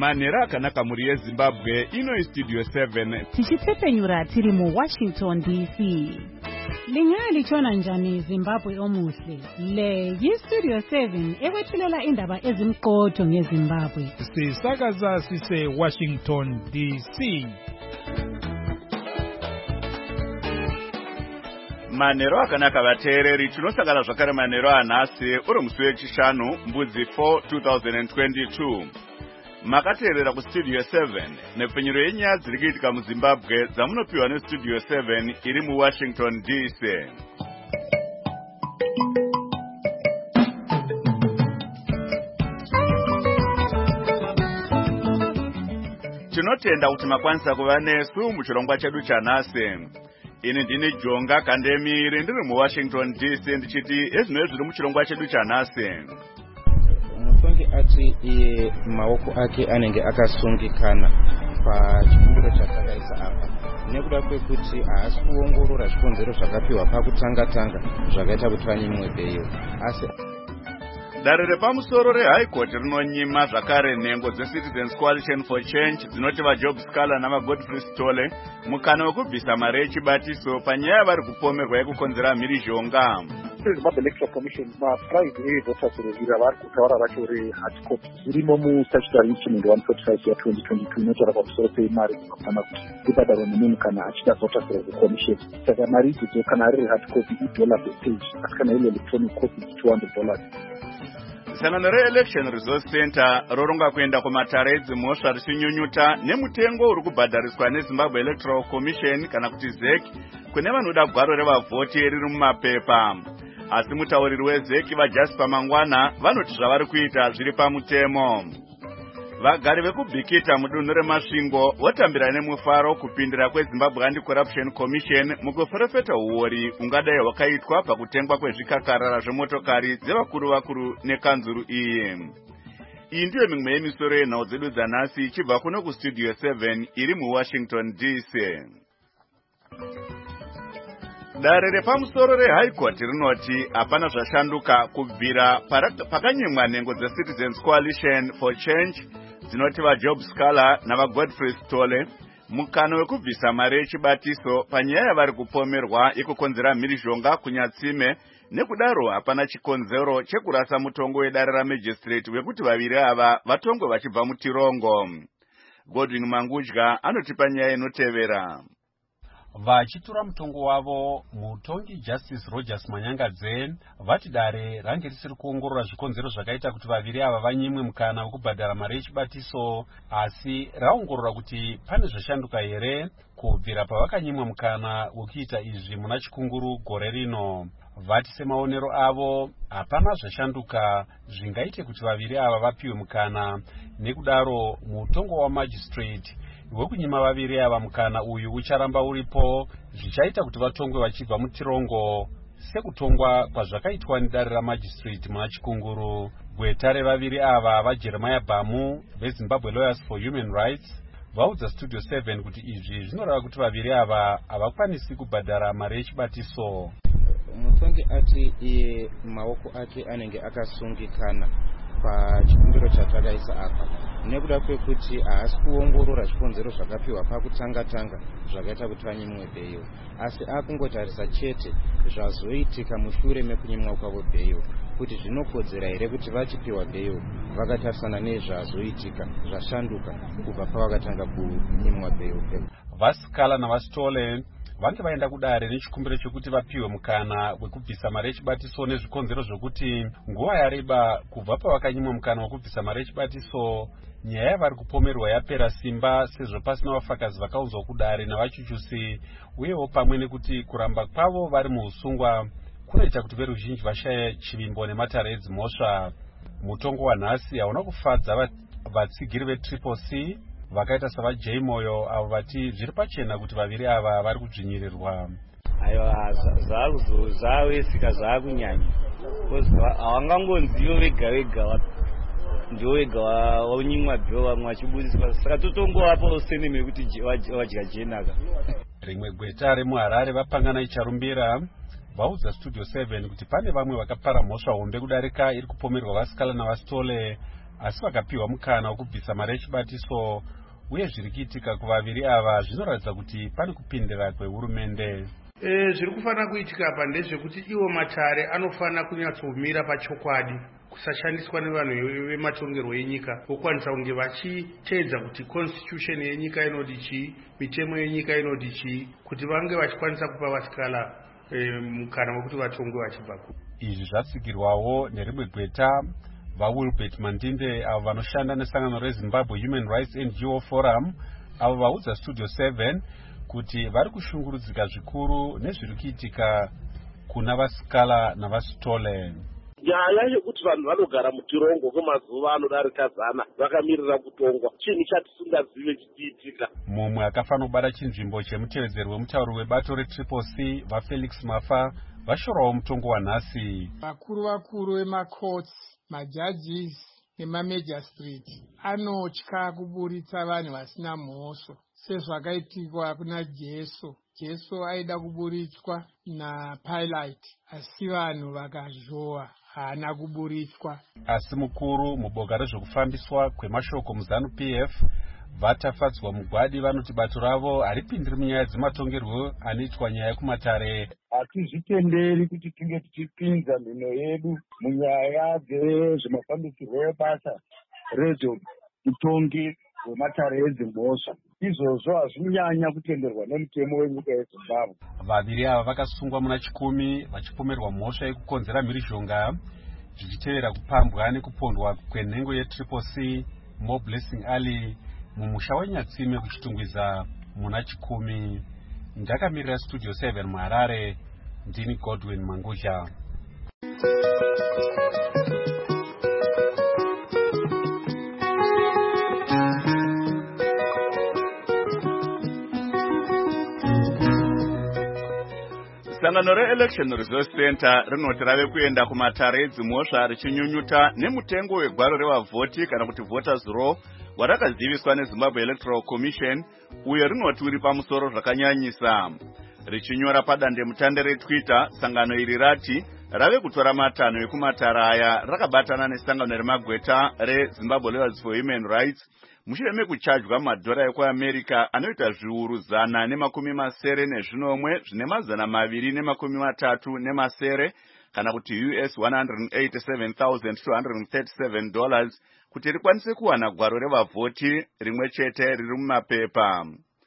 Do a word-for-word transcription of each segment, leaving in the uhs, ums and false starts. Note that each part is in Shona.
Manera akanaka muri yeZimbabwe ino Studio seven. Tichitepenyura tiri mu Washington D C. Lingali chona njani Zimbabwe omuhle. Le yi Studio seven ekwethulela indaba ezimqotho ngeZimbabwe. Sisakaza sise Washington D C. Manero akanaka vateereri tinosangana zvakare manero anhasi uri musi wechishanu mbudzi four two thousand twenty-two. Makateerera kuStudio seven nepfenyuro yenyaya dziri kuitika muZimbabwe dzamunopiwa neStudio seven iri muWashington D C. Tinotenda kuti makwanisa kuva nesu muchirongwa chedu chanhasi. Ini ndini Jonga Kandemiri ndiri muWashington D C ndichiti ezvinoi zviri muchirongwa chedu chanhasi. Mutongi ati iye maoko ake anenge akasungikana pachikumbiro chasakaisa apa nekuda kwekuti haasi kuongorora zvikonzero zvakapiwa pakutanga-tanga zvakaita kuti vanyimwe bheyo. Asi Dare repamusoro reHigh Court rinonyima zvakare nhengo dzeCitizens Coalition for Change dzinoti vaJob Scaler navaGodfrey Stole mukana wekubvisa mari yechibatiso panyaya yavari kupomerwa yekukonzera mhirizhonga. Zimbabwe Electoral Commission maFriday voters revira vari kutaura vacho reHigh Court zvirimo muStatutory Instrument one forty-five ya twenty twenty-two inotaura pamusoro pemari dzinofana kuti ibhadharwe nemunhu kana achida voters commission. Saka mari idzodzo kana ari reHigh Court idollar per page asi kana iri electronic copy two hundred dollars. Sanano re-Election Resource Center roronga kuenda kumatare edzimhosva richinyunyuta nemutengo uri kubhadhariswa neZimbabwe Electoral Commission kana kuti Z E C kune vanoda gwaro revavhoti riri mumapepa. Asi mutauriri weZ E C vaJasper Mangwana vanoti zvavari kuita zviri pamutemo. Vagari vekubhikita mudunhu remasvingo votambira nemufaro kupindira kweZimbabwe Anti-Corruption Commission mukuferefeta uori ungadai hwakaitwa pakutengwa kwezvikakarara zvemotokari dzevakuru vakuru nekanzuru iyi. Iyi ndiyo mimwe yemisoro yenhau dzedu dzanhasi ichibva kuno kuStudio seven iri muWashington D C. Dare repamusoro reHigh Court rinoti hapana zvashanduka kubvira pakanyimwa nhengo dzeCitizens Coalition for Change dzinoti vaJob Scaler navaGodfrey Stole mukano wekubvisa mari yechibatiso panyaya yavari kupomerwa yekukonzera mhirizhonga kunyatsime. Nekudaro hapana chikonzero chekurasa mutongo wedare ramagistrate wekuti vaviri ava vatongwe vachibva mutirongo. Godwin Mangudya anotipa nyaya inotevera. Vachitura mutongo wavo, mutongi Justice Rogers Manyangadze vati dare range risiri kuongorora zvikonzero zvakaita kuti vaviri ava vanyimwe mukana wekubhadhara mari yechibatiso, asi raongorora kuti pane zvashanduka here kubvira pavakanyimwa mukana wekuita izvi muna chikunguru gore rino. Vati semaonero avo hapana zvashanduka zvingaite kuti vaviri ava vapiwe mukana. Nekudaro mutongo wamagistrate wekunyima vaviri ava mukana uyu ucharamba uripo, zvichaita kuti vatongwe vachibva mutirongo sekutongwa kwazvakaitwa nedare ramagistrate muna chikunguru. Gweta revaviri ava vaJeremiah Bamu veZimbabwe Lawyers for Human Rights vaudza Studio seven kuti izvi zvinoreva kuti vaviri ava havakwanisi kubhadhara mari yechibatiso. Mutongi ati iye maoko ake anenge akasungikana pachikumbiro chatakaisa apa nekuda kwekuti haasi kuongorora zvikonzero zvakapiwa pakutanga-tanga zvakaita kuti vanyimwe bheyo, asi akungotarisa chete zvazoitika mushure mekunyimwa kwavo bheyo kuti zvinokodzera here kuti vachipiwa bheyo vakatarisana nezvazoitika zvashanduka kubva pavakatanga kunyimwa bheyo. VaScaler navaStole vange vaenda kudare nechikumbiro chekuti vapiwe mukana wekubvisa mari yechibatiso nezvikonzero zvokuti nguva yareba kubva pavakanyimwa mukana wekubvisa mari yechibatiso, nyaya yavari kupomerwa yapera simba sezvo pasina vafakazi vakaunzwa kudare navachuchusi, uyewo pamwe nekuti kuramba kwavo vari muusungwa kunoita kuti veruzhinji vashaya chivimbo nematare edzimhosva. Mutongo wanhasi hauna kufadza vatsigiri veTriple C vakaita savaJ Moyo avo vati zviri pachena kuti vaviri ava vari kudzvinyirirwa. Aiwa zvavesika zvaakunyanya havangangonzivo vega vega ndivo vega vaunyimwa bheyo vamwe vachibudiswa, saka totongovapa seneme yekuti vadya jenaka. Rimwe gweta remuHarare vapangana icharumbira vaudza Studio seven kuti pane vamwe vakapara mhosva hombe kudarika iri kupomerwa vaScaler navaStole, asi vakapiwa mukana wekubvisa mari yechibatiso, uye zviri kuitika kuvaviri ava zvinoratidza kuti pane kupindira kwehurumende. E, zviri kufanira kuitika apa ndezvekuti iwo matare anofanira kunyatsomira pachokwadi, kusashandiswa nevanhu vematongerwo enyika, vokwanisa kunge vachiteedza kuti constitution yenyika inoti chii, mitemo yenyika inoti chii, kuti vange vachikwanisa kupa vasikala e, mukana wekuti vatongwe vachibva ku. Izvi zvatsigirwawo nerimwe gweta vaWilbert Mandinde avo vanoshanda nesangano reZimbabwe Human Rights N G O Forum, avo vaudza Studio seven kuti vari kushungurudzika zvikuru nezviri kuitika kuna vasikala navasitole. Nyaya yekuti vanhu vanogara mutirongo kwemazuva anodarika zana vakamirira kutongwa chinhu chatisingazive chichiitika. Mumwe akafanira kubata chinzvimbo chemutevedzeri wemutauri webato reTriple C vaFelix Mafa vashorawo mutongo wanhasi. Vakuru vakuru vemakotsi, majudges nemagistrate anotya kuburitsa vanhu vasina mhosvo sezvakaitikwa kuna Jesu. Jesu aida kuburitswa naPilate asi vanhu vakazhowa, haana kuburitswa. Asi mukuru muboka rezvekufambiswa kwemashoko muZanu P F vatafadzwa mugwadi vanoti bato ravo haripindiri munyaya dzematongerwo anoitwa nyaya yekumatare. Hatizvitenderi kuti tinge tichipinza mhino yedu munyaya dzezvemafambisirwo ebasa rezveutongi hwematare edzimbozva. Izvozvo hazvinyanya kutenderwa nemutemo wenyika yeZimbabwe. Vaviri ava vakasungwa muna chikumi vachipomerwa mhosva yekukonzera mhirizhonga zvichitevera kupambwa nekupondwa kwenhengo yeTriple C Mo Blessing Ali mumusha weNyatsime kuchitungwiza muna chikumi. Ndakamirira Studio seven muHarare, ndini Godwin Mangusha. Sangano re-Election Resource Center rinoti rave kuenda kumatare edzimhosva richinyunyuta nemutengo wegwaro revavhoti kana kuti voters roll warakaziviswa neZimbabwe Electoral Commission, uyo rinoti uri pamusoro zvakanyanyisa. Richinyora padandemutande reTwitter, sangano iri rati rave kutora matanho ekumatare aya rakabatana nesangano remagweta reZimbabwe Lawyers for Human Rights mushure mekuchajwa madhora ekuAmerica anoita zviuru zana nemakumi masere nezvinomwe zvine mazana maviri nemakumi matatu nemasere kana kuti U S one hundred eighty-seven thousand two hundred thirty-seven dollars kuti rikwanise kuwana gwaro revavhoti rimwe chete riri mumapepa.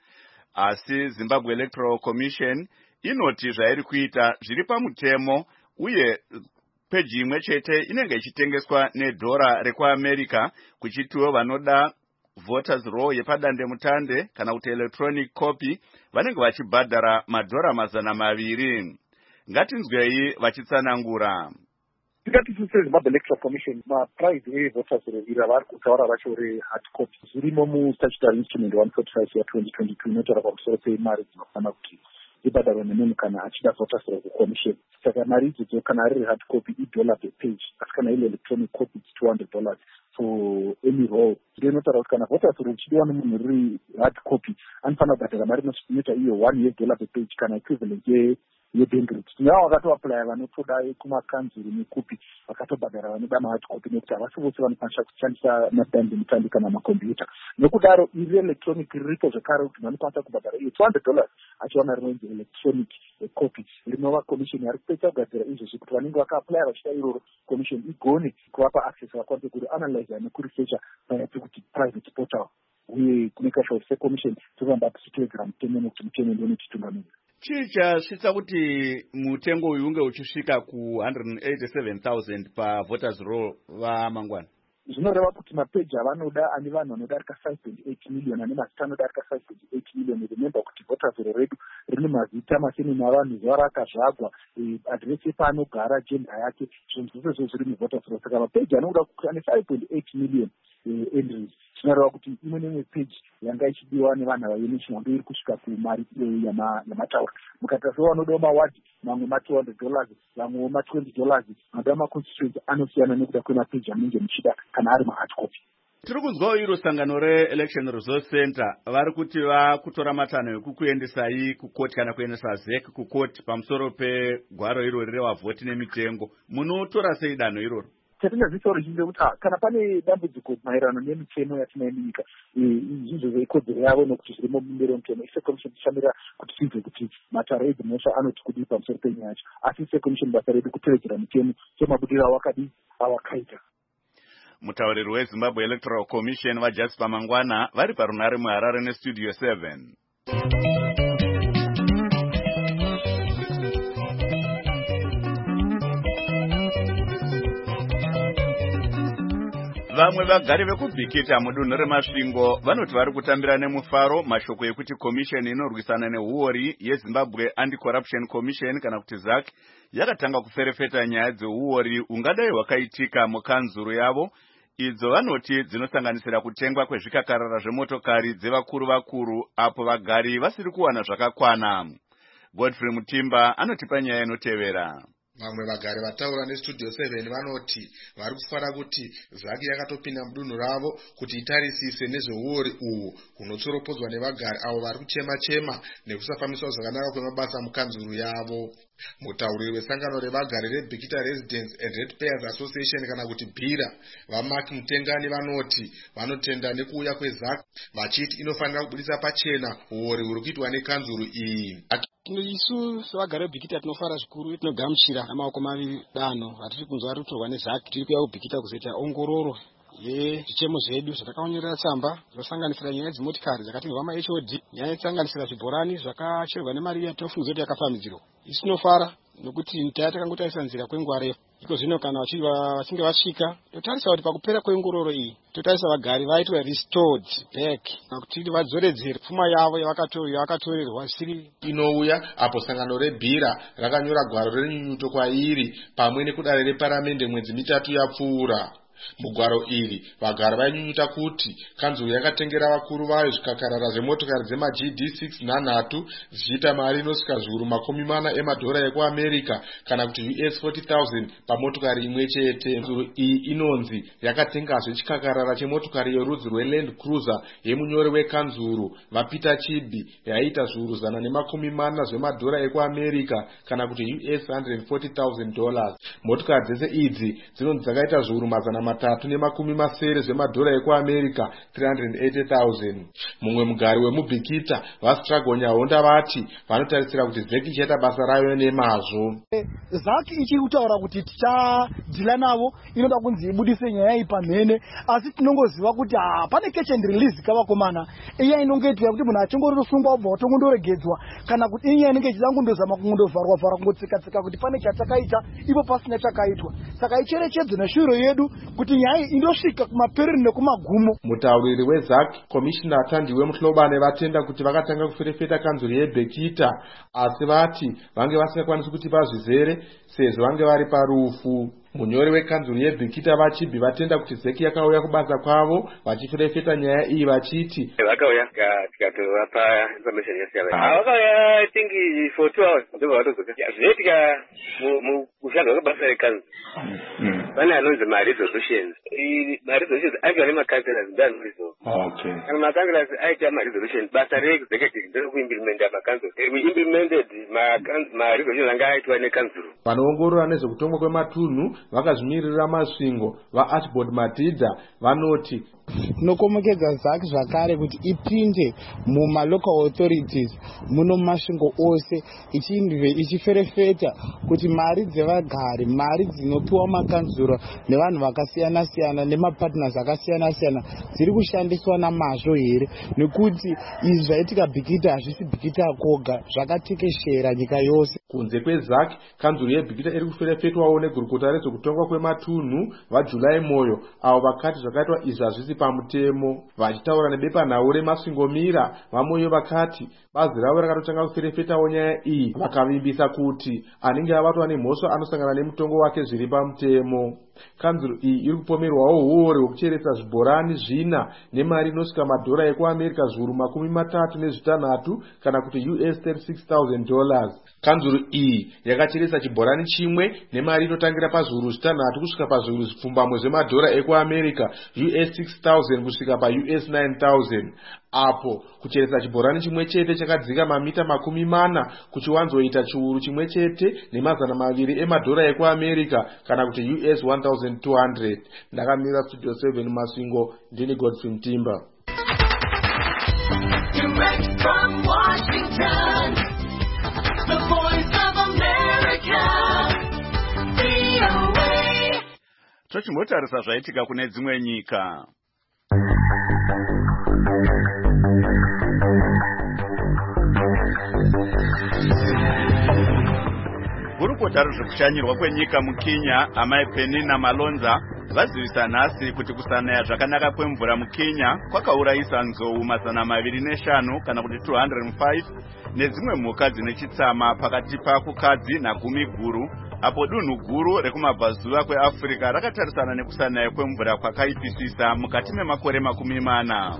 Asi Zimbabwe Electoral Commission inoti zvairi kuita zviri pamutemo, uye peji imwe chete inenge ichitengeswa nedhora rekuAmerica, kuchitiwo vanoda voters roll yepadande mutande kana kuti electronic copy vanenge vachibhadhara madhora mazana maviri. Ngatinzwei vachitsanangura. Tingati seZimbabwe Electoral Commission maprize evoters roll ira vari kutaura vacho rehard copy zvirimo mustatutory instrument one forty-five ya twenty twenty-two inotaura pamusoro pemari dzinofanira kuti ibhadharwa nemunhu kana achida voters roll kucommission. Saka mari idzodzo kana riri hard copy idollar per page, asi kana iri electronic copy it's two hundred dollars for any roll. Ndiyo inotaura kuti kana voters roll ichidiwa nemunhu riri hard copy anofanira kubhadhara mari inoita iyo one US dollar per page kana equivalent ye yeBankroot. Nyawo vakatoapply vanotoda kumakanzuru nekupi vakatobhadhara vanoda mahard copy nekuti havasi vose vanokwanisa kushandisa madande mutande kana makombiyuta. Nokudaro iri electronic riripo zvekare kuti vanokwanisa kubhadhara iyo two hundred dollars achiwana rinonzi electronic copy. Rinova commission yari kupedza kugadzira izvozvo kuti vanenge vakaapply vachida iroro commission igone kuvapa access vakwanise kuri analyze nekuresearcha paya pekuti private portal uye kumeka sure secommission tofamba tichiteedzera mutemo nekuti mutemo ndiwo unotitungamira. Chii chasvitsa kuti mutengo uyu unge uchisvika ku one hundred eighty-seven thousand pavoters roll vamangwana? Zvinoreva kuti mapeji avanoda ane vanhu vanodarika five point eight million ane mazita anodarika five point eight million. Remember kuti voters roll redu rine mazita masini navanhu zuva rakazvagwa, adresi yepaanogara, gender yake, zvinhu zvose zviri muvoters roll. Saka mapeji anoda kuti ane five point eight million entries. Zvinoreva kuti imwe nemwe page yanga ichidiwa nevanhu vayemission ndo iri kusvika kumari yamataura. Mukataura vanodawo mawadi, mamwe ma two hundred dollars, vamwewo ma twenty dollars. Manoda maconstituency anosiyana nekuda kwemapeji anenge muchida kana ari mahard copy. Tiri kuzwawo iro sangano re-Election Resource Center vari kuti vakutora matanho ekukuendesai kukoti kana kuendesa Z E C kukoti pamusoro pegwaro irori revavhoti nemitengo. Munotora sei danho iroro? chatingazivisa ruzhinji rekuti kana pane dambudziko maererano nemitemo yatinayo munyika izvizvo zveikodzero yavo nokuti zvirimo mumberi wemutemo ise commission tichamira kuti tibve kuti matare edzimhosva anoti kudii pamusoro penyaya yacho, asi ise commission basa redu kutevedzera mitemo semabudiro awakadii awakaita. Mutauriri weZimbabwe Electoral Commission vaJasper Mangwana vari parunare muHarare nestudio seven. Vamwe vagari vekubhikita mudunhu reMasvingo vanoti vari kutambira nemufaro mashoko ekuti komisheni inorwisana neuori yeZimbabwe Anti-Corruption Commission kana kuti Z A C yakatanga kuferefeta nyaya dzeuori ungadai hwakaitika mukanzuru yavo, idzo vanoti dzinosanganisira kutengwa kwezvikakarara zvemotokari dzevakuru vakuru apo vagari vasiri kuwana zvakakwana. Godfrey Mutimba anotipa nyaya inotevera. Vamwe vagari vataura nestudio seven vanoti vari kufara kuti Z A C yakatopinda mudunhu ravo kuti itarisise nezveuori uhu hunotsoropodzwa nevagari avo vari kuchema chema nekusafambiswa zvakanaka kwemabasa mukanzuru yavo. Mutauriri wesangano revagari reBhikita Residents and Ratepayers Association kana kuti BHIRA vaMaki Mutengani vanoti vanotenda nekuuya kweZ A C vachiti inofanira kubudisa pachena uori huri kuitwa nekanzuru iyi. Isu sevagari veBhikita tinofara zvikuru, tinogamuchira namaoko maviri danho ratiri kunzwa vari kutorwa neZ A C. Tiri kuuya kuBhikita kuzoita ongororo yezvichemo zvedu zvatakaonera tsamba zvinosanganisira nyaya dzimotikari dzakatengerwa maH O D, nyaya dzinosanganisira zvibhorani zvakacherwa nemari yatofungidzwa kuti yakafambidzirwa. Isu tinofara nokuti nyika takangotarisa nzira kwenguva refu. Iko zvino kana vachinge vasvika totarisa kuti pakupera kwengororo iyi totarisa vagari vaitwa restored back kuti vadzoredzere pfuma yavo yavakatorerwa siri inouya apo sangano reBHIRA rakanyora gwaro renyunyuto kwairi pamwe nekudare reparamende mwedzi mitatu yapfuura. Mugwaro iri vagari vainyunyuta kuti kanzuru yakatengera vakuru vayo zvikakarara zvemotokari dzemaG D six nhanhatu zvichiita mari inosvika zviuru makumi mana emadhora ekuAmerica kana kuti U S forty thousand pamotokari imwe chete. Kanzuru iyi inonzi yakatengazve chikakarara chemotokari yerudzi rweLand Cruiser yemunyori wekanzuru vaPeter Chibi yaita zviuru zana nemakumi mana zvemadhora ekuAmerica kana kuti U S one hundred forty thousand dollars. Motokari dzese idzi dzinonzi dzakaita zviuru mazana matatu nemakumi masere zvemadhora ekuAmerica three hundred eighty thousand. Mumwe mugari wemuBhikita vaStragonya Honda vati vanotarisira kuti Z A C ichaita basa rayo nemazvo. Z A C ichiri kutaura kuti tichadhila navo inoda kunzi ibudise nyaya iyi pamhene, asi tinongoziva kuti pane catch and release kavakomana iya inongoitwa kuti munhu achingorosungwa obva watongondoregedzwa kana kuti iye inenge ichida kundozama kungondovharwa vharwa kungotsika-tsika kuti pane chatakaita ipo pasina chakaitwa. Saka icherechedze neshuro yedu kuti nyaya indosvika kumaperero nekumagumo. Mutauriri weZ A C Commissioner Thandiwe Muhlobane vatenda kuti vakatanga kuferefeta kanzuru yeBhikita asi vati vange vasingakwanisi kuti vazvizere sezvo vange vari parufu. Munyori wekanzuru yeBhikita vaChibi vatenda kuti Z A C yakauya kubasa kwavo vachiferefeta nyaya iyi vachiti vakauya tikatovapa information yasiyana. Vakauya I think for two hours ndobva vatozoka zvinoitika mushando wekubasa rekanzuru. Vane anonzi maresolutions. Maresolutions aiva nemakanselas done resolve. Okay. Kana makanselas aita maresolutions basa reexecutive ndekuimplementa makanzuru. We implemented maresolutions anga aitwa nekanzuru. Vanoongorora nezvekutongwa kwematunhu vakazvimirira Masvingo vaArchibald Madhidha vanoti tinokomekedza Z A C zvakare kuti ipinde mumalocal authorities muno Masvingo ose ichiferefeta kuti mari dzevagari, mari dzinopiwa makanzuro nevanhu vakasiyana siyana nemapartners akasiyana siyana dziri kushandiswa namazvo here, nekuti izvi zvaitika Bhikita hazvisi Bhikita koga, zvakatekeshera nyika yose. Kunze kweZ A C kanzuru yeBhikita iri kuferefetwawo negurukota rezvekutongwa kwematunhu vaJulai Moyo avo vakati zvakaitwa izvi hazvisi pamutemo. Vachitaura nebepanhau reMasvingo Mira vaMoyo vakati bazi ravo rakatotanga kuferefetawo nyaya iyi vakavimbisa kuti anenge abatwa nemhosva anosangana nemutongo wake zviri pamutemo. Kanzuru iyi iri kupomerwawo uori hwekucheresa zvibhorani zvina nemari inosvika madhora ekuAmerica zviuru makumi matatu nezvitanhatu kana kuti U S thirty-six thousand dollars. Kanzuru iyi yakacheresa chibhorani chimwe nemari inotangira pazviuru zvitanhatu kusvika pazviuru zvipfumbamwe zvemadhora ekuamerica U S six thousand kusvika paU S nine thousand. Apo kucheresa chibhorani chimwe chete chakadzika mamita makumi mana kuchiwanzoita chiuru chimwe chete nemazana maviri emadhora ekuamerica kana kuti U S one thousand two hundred. Ndakamira Studio seven Masvingo, ndini Godfrey Mtimba. Direct from Washington, the voice of America, V O A. Tochimbotarisa zvaitika kune dzimwe nyika. Gurukota rezvekushanyirwa kwenyika muKenya, amai Penina Malonza vazivisa nhasi kuti kusanaya zvakanaka kwemvura muKenya kwakaurayisa nzou mazana maviri neshanu kana kuti two hundred five nedzimwe mhuka dzine chitsama pakati pakukadzi nagumi guru, apo dunhu guru rekumabvazuva kweAfrica rakatarisana nekusanaya kwemvura kwakaipisisa mukati memakore makumi mana.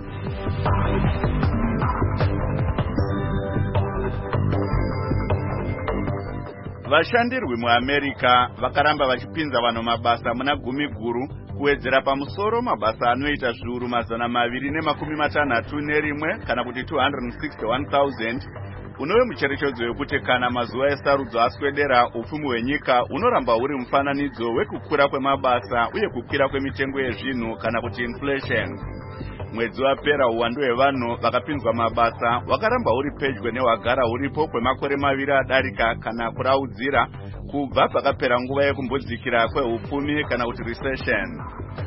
Vashandirwi muAmerica vakaramba vachipinza vanhu mabasa muna gumi guru kuwedzera pamusoro mabasa anoita zviuru mazana maviri nemakumi matanhatu nerimwe kana kuti two hundred sixty-one thousand, unove mucherechedzo wekuti kana mazuva esarudzo aswedera upfumi hwenyika unoramba huri mufananidzo wekukura kwemabasa uye kukwira kwemitengo yezvinhu kana kuti inflation. Mwedzi wapera uwandu hwevanhu vakapinzwa mabasa hwakaramba huri pedyo nehwagara huripo kwemakore maviri adarika kana kuraudzira kubva pakapera nguva yekumbodzikira kwehupfumi kana kuti recession.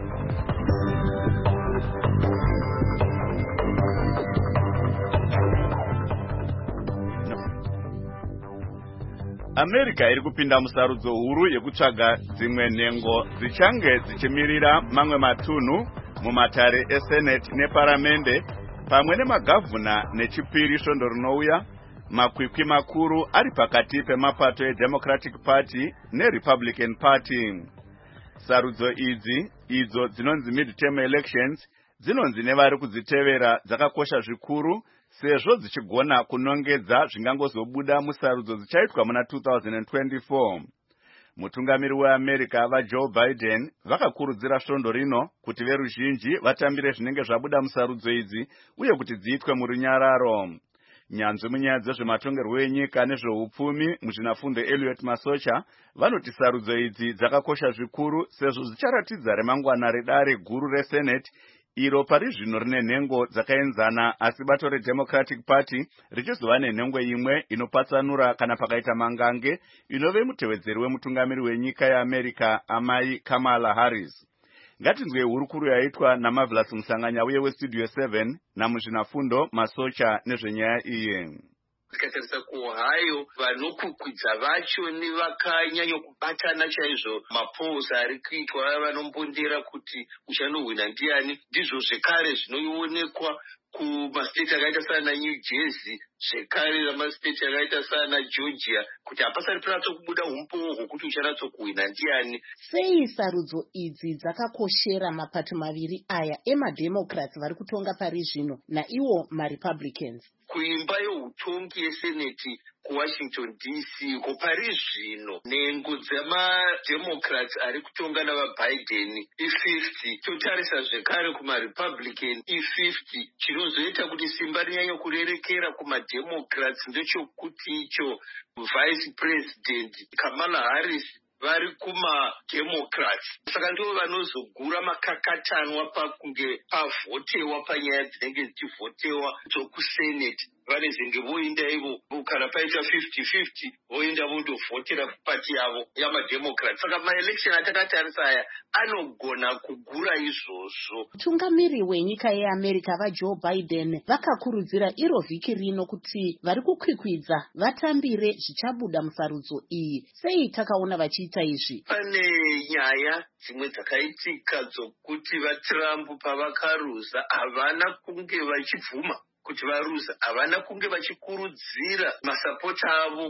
America iri kupinda musarudzo huru yekutsvaga dzimwe nhengo dzichange dzichimirira mamwe matunhu mumatare eSenate neparamende pamwe nemagavhuna nechipiri svondo rinouya, makwikwi makuru ari pakati pemapato eDemocratic Party neRepublican Party. Sarudzo idzi idzo dzinonzi midterm elections dzinonzi nevari kudzitevera dzakakosha zvikuru sezvo dzichigona kunongedza zvingangozobuda musarudzo dzichaitwa muna two thousand twenty-four. Mutungamiri weAmerica vaJoe Biden vakakurudzira svondo rino kuti veruzhinji vatambire zvinenge zvabuda musarudzo idzi uye kuti dziitwe murunyararo. Nyanzvi munyaya dzezvematongerwo enyika nezveupfumi muzvinafundo Elliot Masocha vanoti sarudzo idzi dzakakosha zvikuru sezvo dzicharatidza remangwana redare guru reSenate iro pari zvino rine nhengo dzakaenzana asi bato reDemocratic Party richizova nenhengo imwe inopatsanura kana pakaita mangange inove mutevedzeri wemutungamiri wenyika yeAmerica amai Kamala Harris. Ngatinzwe hurukuru yaitwa naMarvelous Musanganya uye weStudio seven namuzvinafundo Masocha nezvenyaya iyi. Tikatarisa kuhayo vanokukwidza vacho nevakanyanya kubatana chaizvo mapolls ari kuitwa vanombondera kuti uchanohwina ndiani, ndizvo zvekare zvinoonekwa kumastate akaita sana New Jersey, zvekare namastate akaita sana Georgia, kuti hapasati panatsokubuda umpowo hwokuti uchanatsokuhwina ndiani. Sei sarudzo idzi dzakakoshera mapato maviri aya emademocrats vari kutonga pari zvino naiwo marepublicans? Kuimba yeutongi yeseneti kuWashington D C ko pari zvino nhengo dzemademocrats ari kutonga navaBiden i-fifty, totarisa zvekare kumarepublican i-fifty. Chinozoita kuti simba rinyanya kurerekera kumademocrats ndechekuti icho vice president Kamala Harris vari kumademocrats, saka ndivo vanozogura makakatanwa pakunge pavhotewa panyaya dzinenge dzichivhotewa dzokuseneti. Vanezenge voenda ivo kana paita fifty fifty voenda vondovhotera pati yavo yamademocrats. Saka maelection atakatarisa aya anogona kugura izvozvo. Mutungamiri wenyika yeAmerica vaJoe Biden vakakurudzira iro vhiki rino kuti vari kukwikwidza vatambire zvichabuda musarudzo iyi. Sei takaona vachiita izvi? Pane nyaya dzimwe dzakaitika dzokuti vaTrump pavakaruza havana kunge vachibvuma kuti varuza, havana kunge vachikurudzira masapota avo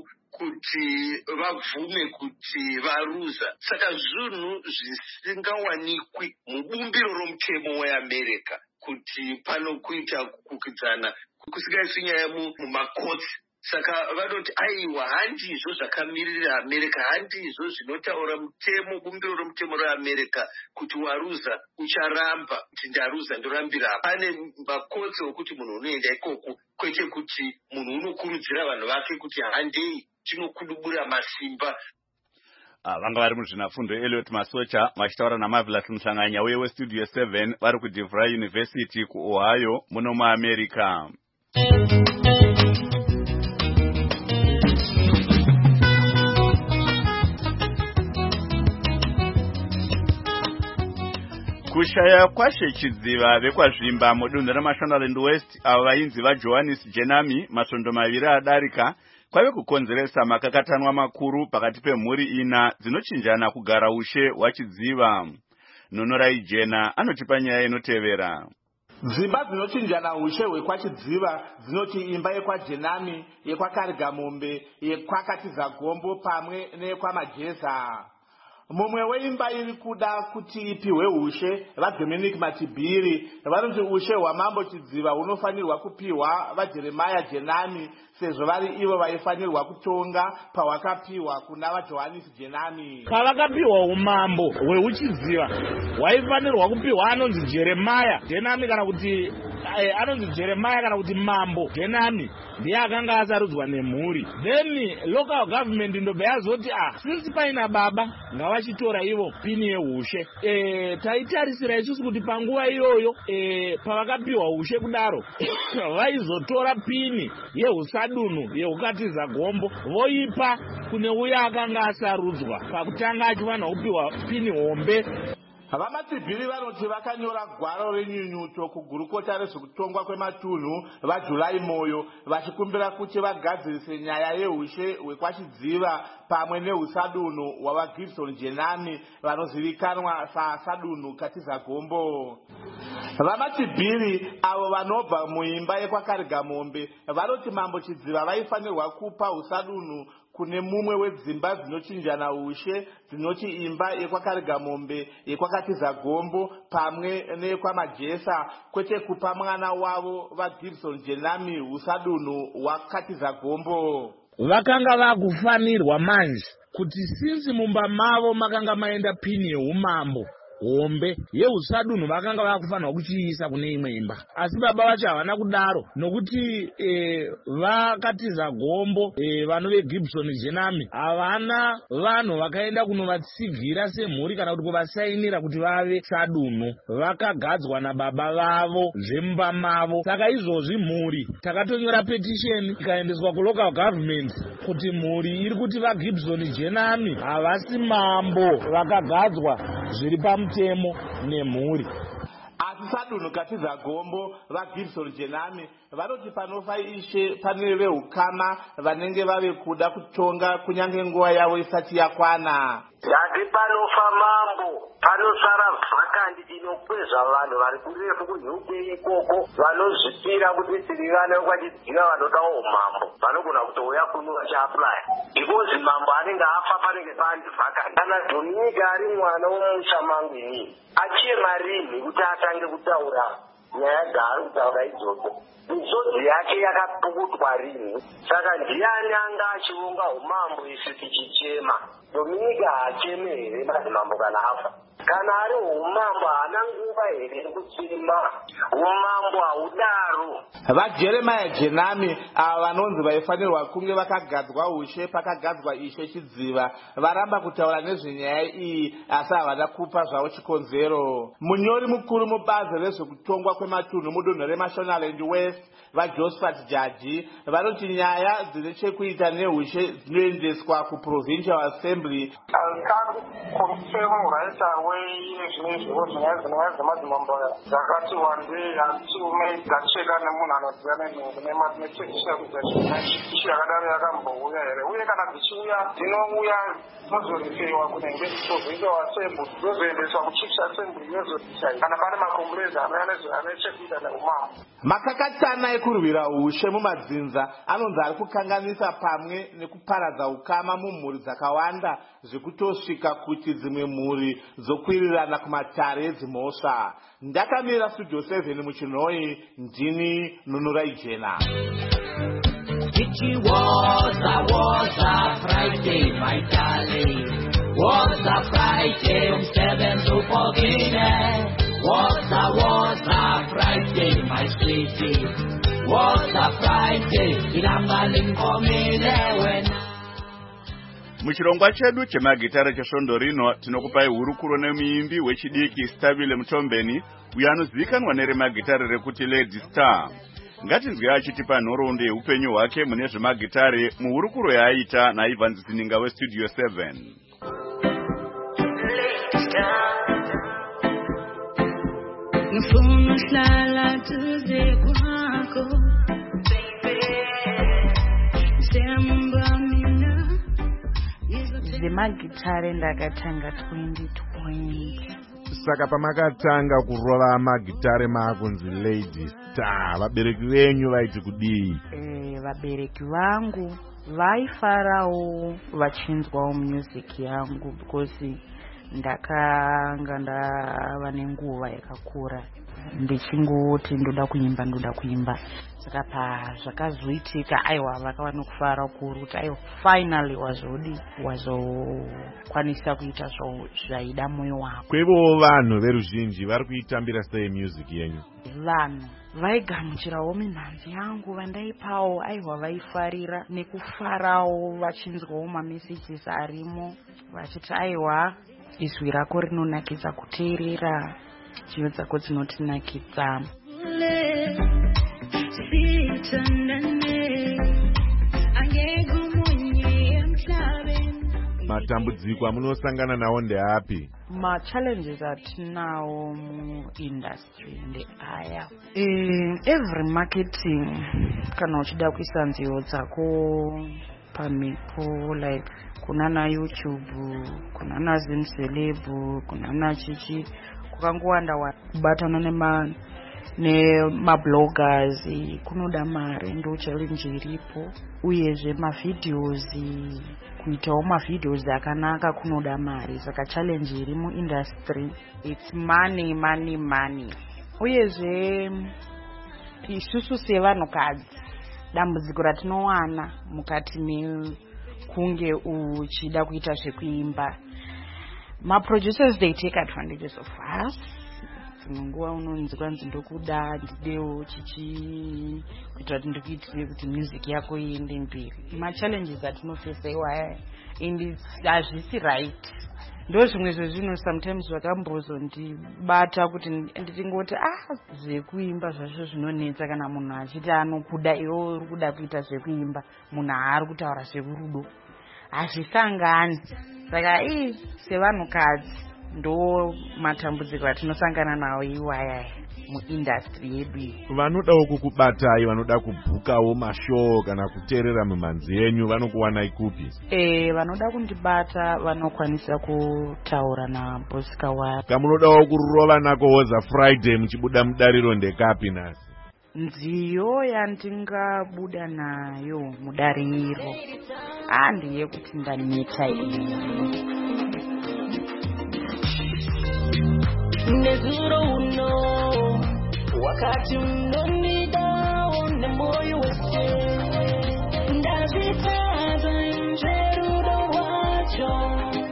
kuti vabvume kuti varuza. Saka zvinhu zvisingawanikwi mubumbiro romutemo weAmerica kuti pano kuita kukwikwidzana kusingaiswi nyaya mumakotsi saka vanoti aiwa handizvo zvakamirira america, handizvo zvinotaura mutemo, bumbiro romutemo reamerica kuti waruza ucharamba kuti ndaruza ndorambira. Pane makotsi okuti munhu unoenda ikoko, kwete kuti munhu unokurudzira vanhu vake kuti handei tinokudubura masimba. Ah, vanga vari muzvinafundo Elliot Masocha vachitaura naMarvelous Muhlanganya uye westudio seven vari kuDeVry University kuOhio muno muAmerica. Kushaya kwashe chidziva vekwazvimba mudunhu reMashonaland West avo vainzi vaJohannes Jenami masvondo maviri adarika kwave kukonzeresa makakatanwa makuru pakati pemhuri ina dzinochinjana kugara ushe hwachidziva. Nonorai Jena anotipa nyaya inotevera. Dzimba dzinochinjana ushe hwekwachidziva dzinoti imba yekwaJenami, yekwakarigamombe, yekwakatizagombo pamwe neyekwamajeza. Mumwe weimba iri kuda kuti ipiwe ushe vaDominic Matibiri vanoti ushe hwamambo chidziva hunofanirwa kupiwa vaJeremia Jenami sezvo vari ivo vaifanirwa kutonga pahwakapiwa kuna vaJohannes Jenami. Pavakapiwa umambo hweuchidziva hwaifanirwa kupiwa anonzi Jeremia Jenami kana kuti eh, anonzi Jeremia kana kuti mambo Jenami ndiye akanga asarudzwa nemhuri. Then local government ndobva yazoti ah since paina baba ngavachitora ivo pini yeushe. Eh, taitarisira isusu kuti panguva iyoyo eh, pavakapiwa ushe kudaro vaizotora pini yehusadunu yehukatizagombo voipa kune uya akanga asarudzwa pakutanga achifanira kupiwa pini hombe. Vamatibhiri vanoti vakanyora gwaro renyunyuto kugurukota rezvekutongwa kwematunhu vaJulai Moyo vachikumbira kuti vagadzirise nyaya yeushe hwekwachidziva pamwe nehusadunhu hwavaGibson Jenami vanozivikanwa sasadunhu Katizagombo. Vamatibhiri avo vanobva muimba yekwakarigamombe vanoti mambo chidziva vaifanirwa kupa husadunhu kune mumwe wedzimba dzinochinjana ushe dzinoti imba yekwakarigamombe, yekwakatizagombo pamwe neyekwamajesa, kwete kupa mwana wavo vaGibson Jenami husadunhu hwakatizagombo. Vakanga vakufanirwa manje kuti since mumba mavo makanga maenda pini yeumambo hombe yehusadunhu vakanga vakufanirwa kuchiisa kune imwe imba, asi baba vacho havana kudaro nokuti e, vakatizagombo e, vano veGibson Jenami havana vanhu vakaenda kunovatsigira semhuri kana kuti kuvasainira kuti vave sadunhu, vakagadzwa nababa vavo zvemumba mavo. Saka izvozvi mhuri takatonyora petition ikaendeswa kulocal government kuti mhuri iri kuti vaGibson Jenami havasi mambo vakagadzwa zviri pamu mutemo nemhuri. Asi sadunhu Katizagombo vaGibson Jenami vanoti panofa ishe pane vehukama vanenge vave kuda kutonga kunyange nguva yavo isati yakwana. Yati panofa mambo panosara vhakandi inokwezva vanhu vari kurefu kunyuke ikoko vanozvipira kuti tiri vana vekwachidziva vanodawo umambo vanogona kutouya kuno vachiaplaya because mambo anenge afa panenge pandi vhakandi. Kana Dominic ari mwana womusha mangu inini achema rini kuti atange kutaura nyaya dzaari kutaura idzodzo, misodzi yake yakapukutwa rini? Saka ndiani anga achivonga umambo isi tichichema? Dominic haacheme here madzimambo kana afa? Kana ari umambo haana nguva here yekuchema? Umambo haudaro. VaJeremia Jenami ava vanonzi vaifanirwa kunge vakagadzwa ushe pakagadzwa ishe chidziva varamba kutaura nezvenyaya iyi asi havana kupa zvavo chikonzero. Munyori mukuru mubazi rezvekutongwa kwematunhu mudunhu reMashonaland West vaJosephat Jaji vanoti nyaya dzine chekuita neushe dzinoendeswa kuProvincial Assembly. Zakati wande atume gacheka nemunhu anoziva neneishu yakadaro yakambouya here uye kana dzichiuya dzinouya dzozoripewa kunenge provincial assembly dzozoendeswa kuchief assembly yozodisai kana pane makomburezi ane chekuita neumambo. Makakatana ekurwira ushe mumadzinza anonzi ari kukanganisa pamwe nekuparadza ukama mumhuri dzakawanda zvekutosvika kuti dzimwe mhuri dzokwirirana kumatare edzimhosva. Ndakamira studio seven muchinhoi, ndini Nunurai Jena. Chichi Woza, Woza, Friday, my darling. Woza, Friday, umsebenzi upokile. Woza, Woza, Friday, my sweetie. Woza, Friday, ilamba linkomile wena. Muchirongwa chedu chemagitara chesvondo rino tinokupai hurukuro nemuimbi wechidiki Stabile Mutombeni uyo anozivikanwa neremagitare rekuti Lady Star. Ngatinzwe achitipa nhoroondo yeupenyu hwake mune zvemagitare muhurukuro yaaita naIvan Zininga weStudio seven. Ngifuna uhlala duze kwakho zvemagitare ndakatanga twenty twenty. Saka pamakatanga kurova magitare makunzi Lady Star, vabereki venyu vaiti kudii? Eh, vabereki vangu vaifarawo vachinzwawo music yangu because ndakanga ndava nenguva yakakura ndichingoti ndoda kuimba ndoda kuimba. Saka pazvakazoitika aiwa vakava nokufara kuru kuti aiwa finally wazodi wazokwanisa kuita zvaida mwoyo wako. Kwevo vanhu veruzhinji vari kuitambira sei music yenyu? Vanhu vaigamuchirawo minhanzi yangu vandaipawo aiwa vaifarira nekufarawo vachinzwawo mamessages arimo vachiti aiwa izwi rako rinonakidza kuteerera, nziyo dzako dzinotinakidza. Matambudziko amunosangana nawo ndeapi? Ma challenges atinawo muindustry ndeaya. Eh, every marketing kana uchida kuisa nziyo dzako pamipo like kunana YouTube, kunana Zinceleb, kunana chichi, kukangowanda kubatana nema nemabloggers kunoda mari, ndo challenge iripo. Uyezve mavideos, kuitawo mavideos akanaka kunoda mari. Saka challenge iri muindustry it's money money money. Uyezve isusu sevanhukadzi dambudziko ratinowana mukati mekunge uchida kuita zvekuimba, maproducers they take advantages of us. Nguva unonzi kwanzi ndokuda ndidewo chichi kuitira kuti ndikuitire kuti music yako iende mberi. Ma-challenges atinofesa iwaya and hazvisi right. Ndo zvimwe zvezvino sometimes zvakambozondibata kuti nditingoti ah zvekuimba zvacho zvinonetsa kana munhu achiti anokuda iwe uri kuda kuita zvekuimba munhu haari kutaura zvekurudo hazvisangani. Saka ii sevanhukadzi ndo matambudziko atinosangana nawo iwaya muindustry yedu. Vanodawo kukubatai, vanoda kubhukawo mashow kana kuteerera mimhanzi yenyu vanokuwanai kupi? Eh, vanoda kundibata vanokwanisa kutaura naBosca waya. Kamunodawo kurova nako Woza Friday muchibuda mudariro ndekapi nasi? Nziyo yandingabuda nayo mudariro handiye kuti ndaneta iyi. Nezuro uno wakati mnonida one moyo wese ndazitaza njerudo wacho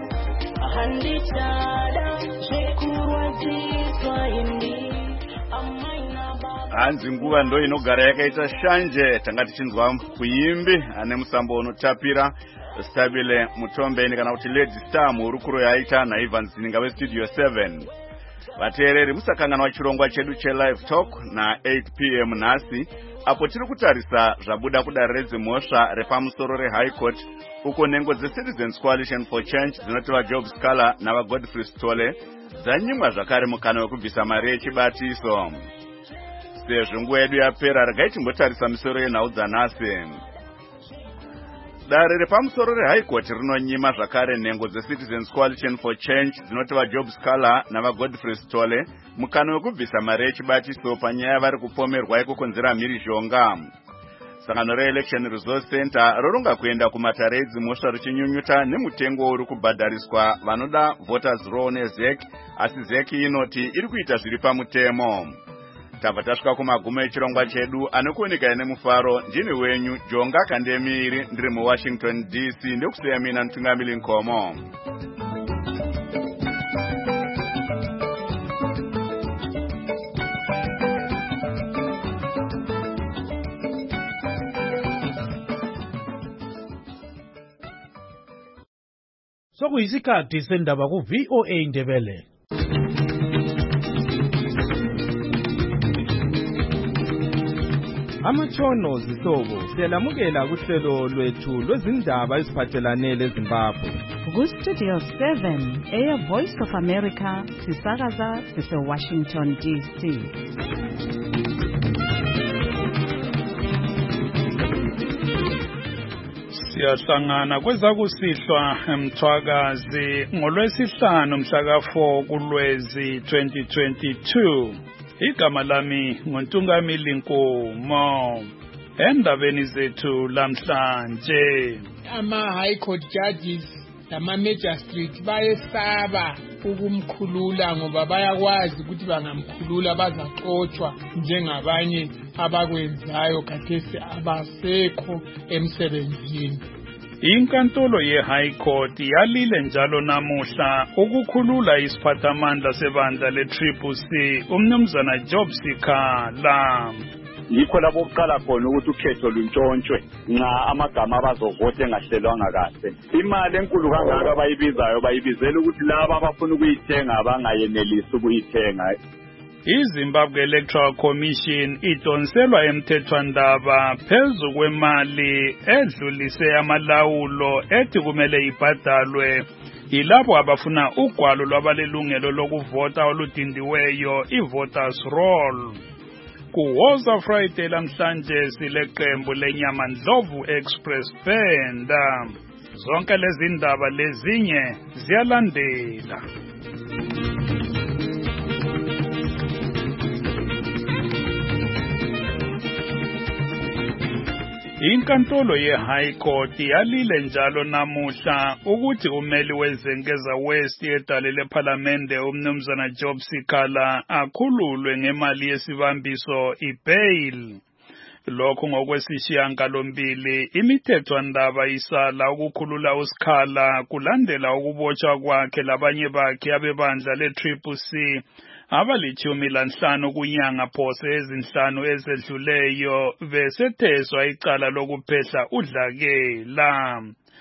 handitsada zvekurwadziswa indi amaina baba. Hanzi nguva ndo inogara yakaita shanje. Tanga tichinzwa kuimbi ane musambo unotapira Stabile Mutombeni kana kuti Lady Star muhurukuro yaita naIvan Zininga weStudio seven. Vateereri musakanganwa chirongwa chedu chelive talk na eight p m nhasi apo tiri kutarisa zvabuda kudare redzimhosva repamusoro reHigh Court uko nhengo dzeCitizens Coalition for Change dzinoti vaJob Scaler navaGodfrey Stole dzanyimwa zvakare mukana wekubvisa mari yechibatiso. Sezvo nguva yedu yapera, regai timbotarisa misoro yenhau dzanhasi. Dare repamusoro reHigh Court rinonyima zvakare nhengo dzeCitizens Coalition for Change dzinoti vaJob Scaler navaGodfrey Stole mukana wekubvisa mari yechibatiso panyaya vari kupomerwa yekukonzera mhirizhonga. Sangano reElection Resource Center roronga kuenda kumatare edzimhosva richinyunyuta nemutengo uri kubhadhariswa vanoda voters roll neZEC, asi ZEC inoti iri kuita zviri pamutemo. tabva tasvika kumagumo echirongwa chedu anokuoneka nemufaro. Ndini wenyu Jonga Kandemiri, ndiri muWashington D C. Ndekusiya mina Ntungamili Nkomo. Sokuyisikhathi sendaba ku V O A Ndebele. Amatshono zihlobo siyalamukela kuhlelo lwethu lwezindaba eziphathelane leZimbabwe. Ku Studio seven, Air Voice of America, sisakaza sise Washington D C. Siyahlangana kwezakusihlwa eMthwakazi ngolwesihlanu mhla ka four kuLwezi twenty twenty-two. Igama lami nguNtungamili Nkomo. Endabeni zethu lamhlanje, ama high court judges lama magistrate bayesaba ukumkhulula ngoba bayakwazi ukuthi bangamkhulula bazaxoxwa njengabanye abakwenzayo khathesi abasekho emsebenzini. Inkantolo ye-High Court yalile njalo namuhla ukukhulula isiphathamandla sebandla le-Triple C umnumzana Job Sikhala. Yikho lapho oqala khona ukuthi ukhetho luntshontshwe nxa amagama abazovota engahlelwanga kahle. Imali enkulu kangaka abayibizayo bayibizela ukuthi laba abafuna ukuyithenga bangayenelisi ukuyithenga. iZimbabwe Electoral Commission idonselwa emthethwandaba phezu kwemali edlulise amalawulo ethi kumele ibhadalwe yilabo abafuna ugwalo lwabalelungelo lokuvota oludindiweyo i-voters roll. Kuwoza Friday lamhlanje sileqembu lenyama Ndlovu Express Band. Zonke lezi ndaba lezinye ziyalandela. Inkantolo ye-High Court yalile njalo namuhla ukuthi umeli weZengeza West edale lephalamende umnumzana Job Sikhala akhululwe ngemali yesibambiso i-bail. Lokho ngokwesishiyangalombili imithethwandaba isala ukukhulula uSikhala kulandela ukubotshwa kwakhe labanye bakhe abebandla le-Triple C abalitshumi lanhlanu kunyanga phose ezinhlanu ezedluleyo besethezwa icala lokuphehla udlakela.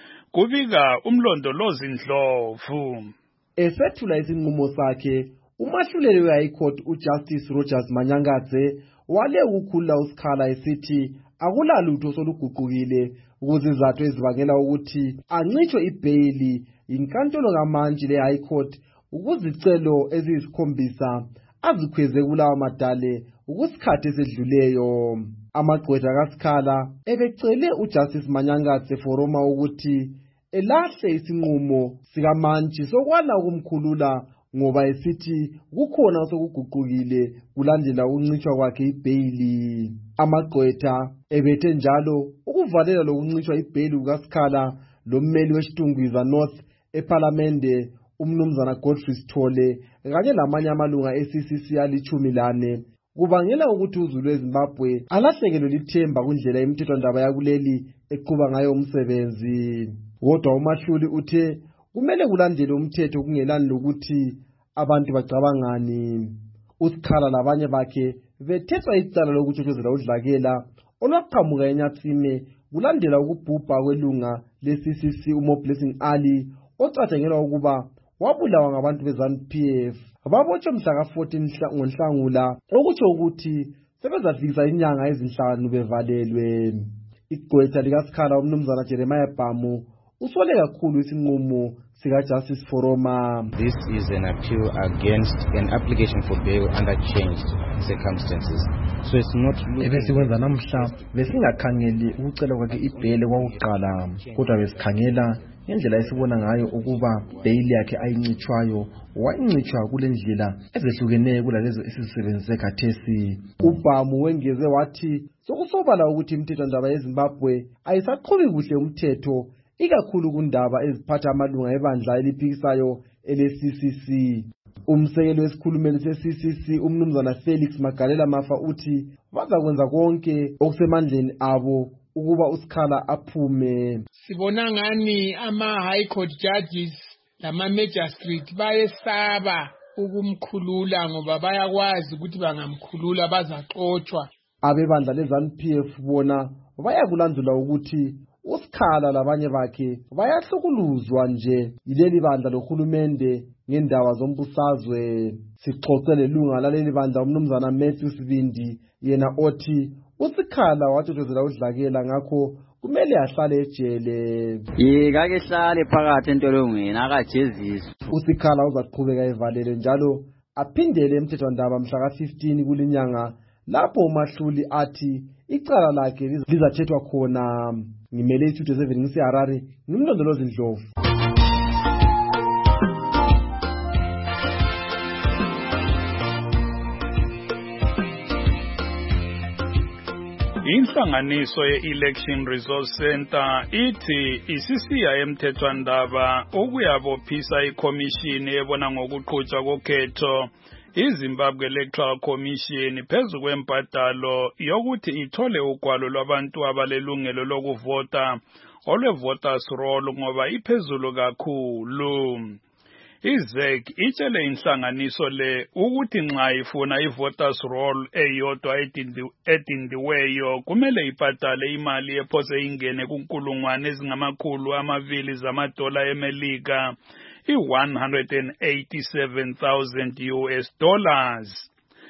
Kubika umlondolozi Ndlovu. Esethula isinqumo sakhe, umahluleli we-High Court uJustice Rogers Manyangadze wale ukukhulula uSikhala esithi akulalutho soluguqukile ukuzizathu ezibangela ukuthi ancitshwe ibhaili inkantolo ngamanje le-High Court ukuzicelo eziyisikhombisa azikhweze kulawa madale ukusikhathi esedluleyo. Amagqwetha kaSikhala ebecele uJustice Manyangadze foroma ukuthi elahle isinqumo sikamantshi sokwana ukumkhulula ngoba esithi kukhona osokuguqukile kulandela ukuncitshwa kwakhe ibhaili. Amagqwetha ebethe njalo ukuvalela lokuncitshwa ibhaili kukaSikhala lommeli wesitungwiza North ePhalamende umnumzana Godfrey Sithole kanye lamanye amalunga e-C C C alichumi lane kubangela ukuthi uzulu weZimbabwe alahlekelwe lithemba kundlela imithethwandaba yakuleli eqhuba ngayo umsebenzi. Kodwa umahluli uthe kumele kulandele umthetho kungelani lokuthi abantu bacabangani. uSikhala labanye bakhe bethethwa icala lokutshotshozela udlakela olwaqhamuka eNyatsime kulandela ukubhubha kwelunga le-C C C uMoblessing Ali ocatshangelwa ukuba wabulawa ngabantu be-ZANU P F. Babotshwe mhla ka fourteen ngoNhlangula okutsho ukuthi sebezafikisa inyanga ezinhlanu bevalelwe. Igqwetha likaSikhala umnumzana Jeremiah Bhamu usole kakhulu isinqumo sikaJustice Foroma. This is an appeal against an application for bail under changed circumstances. So it's not ebesikwenza namhla besingakhangeli ukucela kwakhe ibhele kwakuqala kodwa besikhangela ngendlela esibona ngayo ukuba bail yakhe ayincitshwayo wayincitshwa kule ndlela ezehlukeneyo kulalezo esizisebenzise khathesi. uBhamu wengeze wathi sokusobala ukuthi imithethwandaba yeZimbabwe ayisaqhubi kuhle umthetho ikakhulu kundaba eziphatha amalunga ebandla eliphikisayo ele-C C C. Umsekeli wesikhulumeli se-C C C umnumzana Felix Magalela Mafa uthi bazakwenza konke okusemandleni abo ukuba uSikhala aphume. Sibona ngani ama-high court judges lama-magistrate bayesaba ukumkhulula ngoba bayakwazi ukuthi bangamkhulula bazaxotshwa. Abebandla le-ZANU P F bona bayakulandula ukuthi uSikhala labanye bakhe bayahlukuluzwa nje yileli bandla lohulumende ngendaba zombusazwe. Sixoxele lunga laleli bandla umnumzana Matthew Sibindi yena othi uSikhala wathokozela udlakela ngakho kumele ahlale ejele. Yeke hlale phakathi entolongweni akajeziswa. uSikhala uzaqhubeka evalele njalo aphindele emthethwandaba mhla ka fifteen kulinyanga lapho uMahluli athi icala lakhe lizathethwa khona. Ngimele i-Studio seven ngise-Harare ngimlondolozi Ndlovu. Inhlanganiso ye-Election Resource Center ithi isisiya emthethwandaba ukuyabophisa ikhomishini ebona ngokuqhutshwa kokhetho iZimbabwe Electoral Commission phezu kwembadalo yokuthi ithole ugwalo lwabantu abalelungelo lokuvota olwe-voters roll ngoba iphezulu kakhulu. I-Z E C itshele inhlanganiso le ukuthi nxa ifuna i-voters roll eyodwa edindiweyo kumele ibhadale imali ephose ingene kunkulungwane ezingamakhulu amabili zamadola eMelika i-one hundred eighty-seven thousand U S dollars.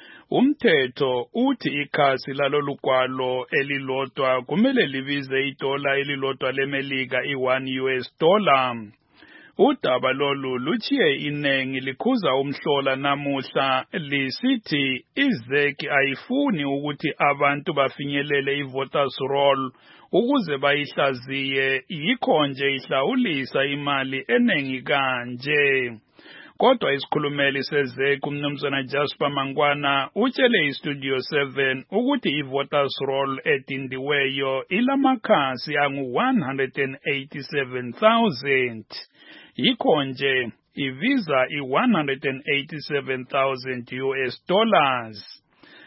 Umthetho uthi ikhasi lalolugwalo elilodwa kumele libize idola elilodwa leMelika i-one U S dollar. Udaba lolu luchiye inengi likhuza umhlola namuhla lisithi i-Z E C ayifuni ukuthi abantu bafinyelele i-voters roll ukuze bayihlaziye yikho nje ihlawulisa imali enengi kanje. Kodwa isikhulumeli se-Z E C umnumzana Jasper Mangwana utshele iStudio seven ukuthi i-voters roll edindiweyo ilamakhasi angu-one hundred eighty-seven thousand. Yikho nje ivisa i-one hundred eighty-seven thousand U S dollars.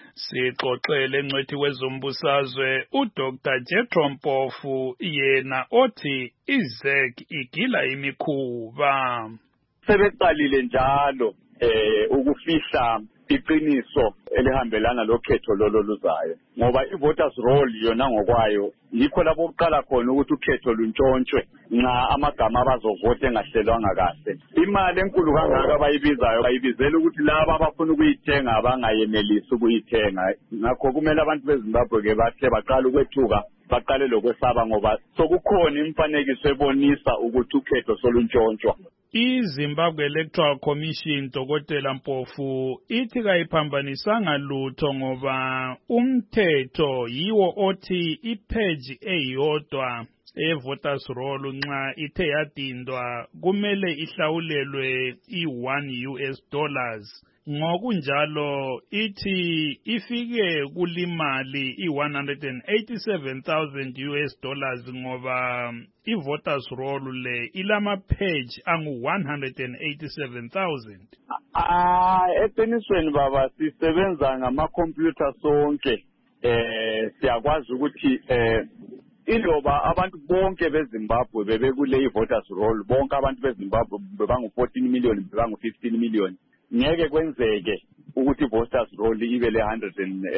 Sixoxele ngcwethi wezombusazwe uDoctor Jethro Mpofu yena othi i-Z E C igila imikhuba. Sebeqalile njalo eh ukufihla iqiniso elihambelana lokhetho lolo luzayo ngoba i-voters roll yona ngokwayo yikho lapho uqala khona ukuthi ukhetho luntshontshwe nxa amagama abazovota engahlelwanga kahle. Imali enkulu kangaka bayibizayo bayibizela ukuthi laba abafuna ukuyithenga abangayenelisi ukuyithenga. Ngakho kumele abantu beZimbabwe ke bahle baqala ukwethuka baqale lokwesaba ngoba sokukhona imfanekiso ebonisa ukuthi ukhetho soluntshontshwa. iZimbabwe Electoral Commission Dokotela Mpofu ithi kayiphambanisanga lutho ngoba umthetho yiwo othi ipage eyodwa e-voters roll nxa ithe yadindwa kumele ihlawulelwe i-one U S dollars. Ngokunjalo ithi ifike kulimali i-one hundred eighty-seven thousand U S dollars ngoba i-voters roll le ilama page angu-one hundred eighty-seven thousand. Ah, eqinisweni baba sisebenza ngama-computer sonke eh siyakwazi ukuthi eh iloba abantu bonke beZimbabwe bebekule i-voters roll bonke abantu beZimbabwe bebangu fourteen million bebangu fifteen million ngeke kwenzeke ukuthi i-voters roll ibe le one hundred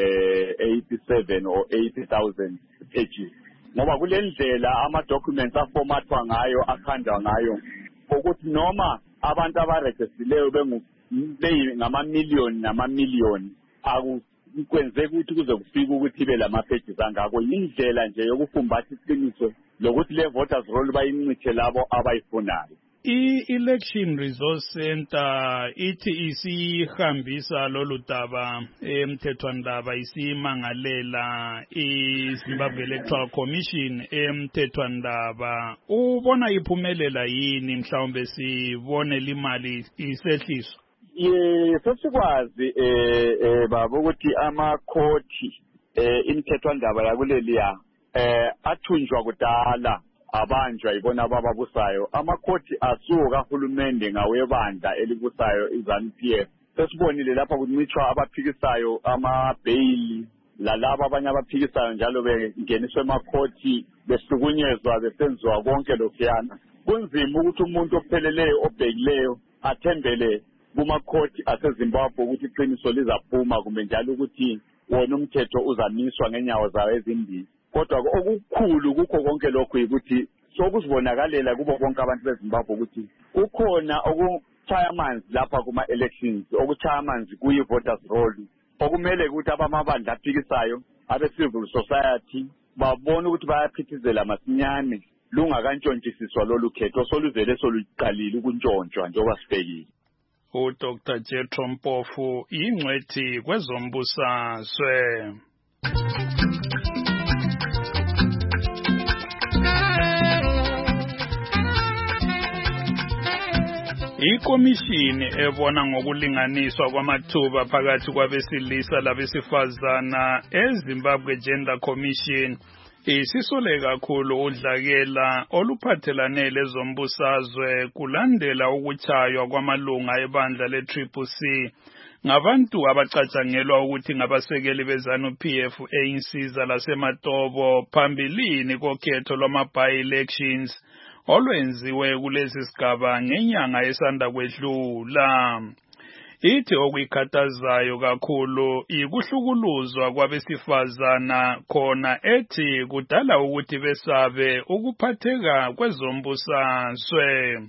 eighty-seven or eighty thousand pages ngoba kule ndlela ama-documents aformathwa ngayo akhandwa ngayo ukuthi noma abantu abarejistileyo bengu ngama-million nama-million akwenzeki ukuthi kuze kufike ukuthi ibe lama-pages angako. Yindlela nje yokufumbatha iqiniso lokuthi le voters roll bayincithe labo abayifunayo. I-Election Resource Center ithi isihambisa lolu daba emthethwandaba isimangalela iZimbabwe Electoral Commission emthethwandaba. Ubona iphumelela yini mhlawumbe sibone limali isehliswa? Ye sesikwazi eh eh baba ukuthi amakhoti eh imthethwandaba yakuleliya eh athunjwa kudala abanjwa ibona abababusayo amakhoti asuka hulumende ngawebandla elibusayo iZANU-P F sesibonile lapha kuncitshwa abaphikisayo ama-bail lalabo abanye abaphikisayo njalo bengeniswe emakhoti behlukunyezwa besenziwa konke lokhuyana kunzima ukuthi umuntu opheleleyo obhekileyo athembele kumakhoti aseZimbabwe ukuthi iqiniso lizaphuma kumbe njalo ukuthi wona umthetho uzamiswa ngenyawo zawo ezimbili kodwa okukhulu kukho konke lokhu yikuthi sokuzibonakalela kubo bonke abantu beZimbabwe ukuthi kukhona okuchaya amanzi lapha kuma-elections okuchaya amanzi kuyi-voters roll okumele ukuthi abamabandla aphikisayo abe-civil society babone ukuthi bayaphithizela masinyane lungakantshontshisiswa lolu khetho soluvele soluqalile ukuntshontshwa njengoba sibhekile. uDr Jethro Mpofu yingcwethi kwezombusazwe. Ikomishini ebona ngokulinganiswa kwamathuba phakathi kwabesilisa labesifazana eZimbabwe Gender Commission isisole kakhulu udlakela oluphathelane lezombusazwe kulandela ukuchaywa kwamalunga ebandla le-Triple C ngabantu abacatshangelwa ukuthi ngabasekeli beZANU-P F einsiza laseMatobo phambilini kokhetho lwama-by-elections olwenziwe kulezi sigaba ngenyanga esanda kwedlula. Ithi okuyikhathazayo kakhulu ikuhlukuluzwa kwabesifazana khona ethi kudala ukuthi besabe ukuphatheka kwezombusazwe.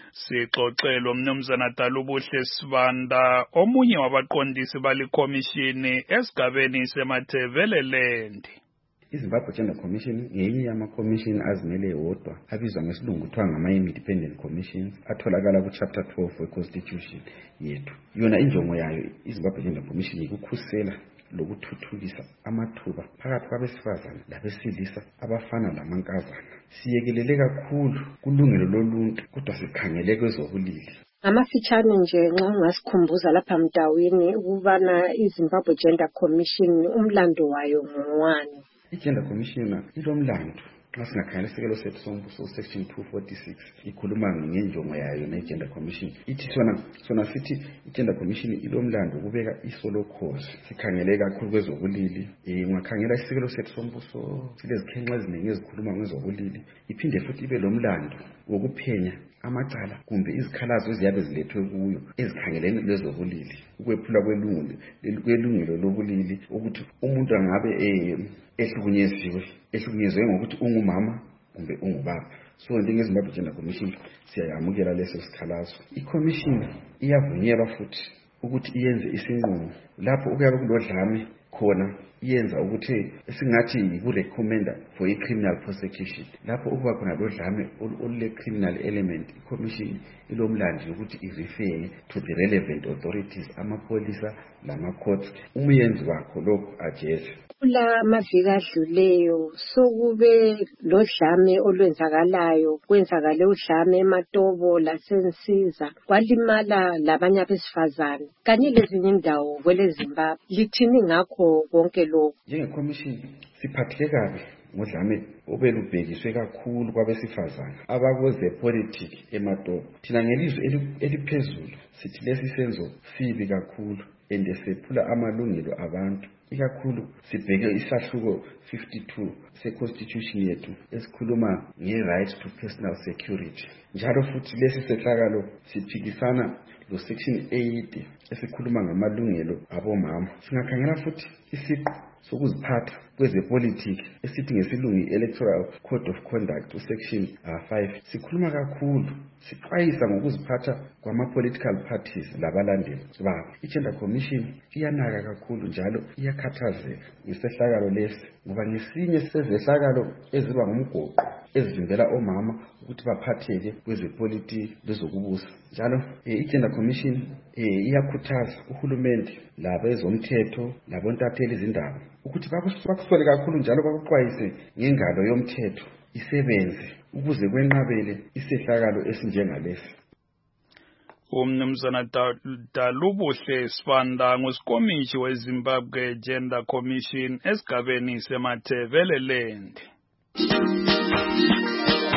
Sixoxelo Mnumzana Dalubuhle Sibanda omunye wabaqondisi balikhomishini esigabeni seMatheveleland. iZimbabwe Gender Commission ngenye yama-commission azimele wodwa abizwa ngesilungu kuthiwa ngama-independent commissions atholakala ku-chapter twelve we-constitution yethu. Yona injongo yayo iZimbabwe Gender Commission ikukhusela lokuthuthukisa amathuba phakathi kwabesifazana labesilisa abafana lamankazana. Siyekelele kakhulu kulungelo loluntu kodwa sikhangele kwezobulili. Amafitshane nje nxa ngasikhumbuza lapha mdawini ukubana iZimbabwe Gender Commission umlando wayo ngowani. I-Gender Commission ilomlando nxa singakhangela isekelo sethu sombuso section two forty-six ikhuluma ngenjongo yayo ne-Gender Commission ithi sona sona sithi i-Gender Commission ilomlando ukubeka isolokhozi sikhangele kakhulu kwezobulili. Eh ungakhangela isekelo sethu sombuso silezikhenxa eziningi ezikhuluma ngezobulili iphinde futhi ibe lomlando wokuphenya amacala kumbe izikhalazo eziyabe zilethwe kuyo ezikhangelene lezobulili ukwephula kwelungelo kwelungelo lobulili ukuthi umuntu angabe eh ehlukunyeziwe ehlukunyezwe ngokuthi ungumama kumbe ungubaba. So njengeZimbabwe Gender Commission siyayamukela leso sikhalazo. I-commission iyavunyelwa futhi ukuthi iyenze isinqumo lapho ukuyabe kulodlame khona iyenza ukuthi esingathi yiku-recommenda for i-criminal prosecution lapho ukuba khona lodlame olule-criminal element i-commission ilomlando ukuthi i-refer to the relevant authorities amapolisa lama-courts umuyenzi wakho lokhu ajeze. Kula maviki adluleyo sokube lodlame olwenzakalayo kwenzakale udlame eMatobo laseNsiza kwalimala labanye abesifazane kanye lezinye indawo kwele Zimbabwe. Lithini ngakho konke lokho? Njenge-commission siphatheke kabi ngodlame obelubhekiswe kakhulu kwabesifazane abakweze-politics eMatobo. Thina ngelizwe eliphezulu sithi lesi senzo sibi kakhulu ende sephula amalungelo abantu. Ikakhulu sibheke isahluko fifty-two se-constitution yethu esikhuluma nge-right to personal security. Njalo futhi lesi sehlakalo siphikisana lo section eighty esikhuluma ngamalungelo abomama. Singakhangela futhi isiqu sokuziphatha kwezepolitiki esithi ngesilungu electoral code of conduct section uh, five sikhuluma kakhulu sixwayisa ngokuziphatha kwama-political parties labalandeli babo. I-Gender Commission iyanaka kakhulu njalo iyakhathazeka ngesehlakalo lesi ngoba ngesinye sezehlakalo eziba ngumgoqo ezivimbela omama ukuthi baphatheke kwezepolitiki lezokubusa. Njalo eh, i-Gender Commission eh, iyakhuthaza uhulumende labezomthetho labontatheli izindaba ukuthi bakusole kakhulu njalo bakuxwayise ngengalo yomthetho isebenze ukuze kwenqabele isehlakalo esinjengalesi. Umnumzana Dalubuhle Sibanda ngusikomishi weZimbabwe Gender Commission esigabeni seMatheveleland.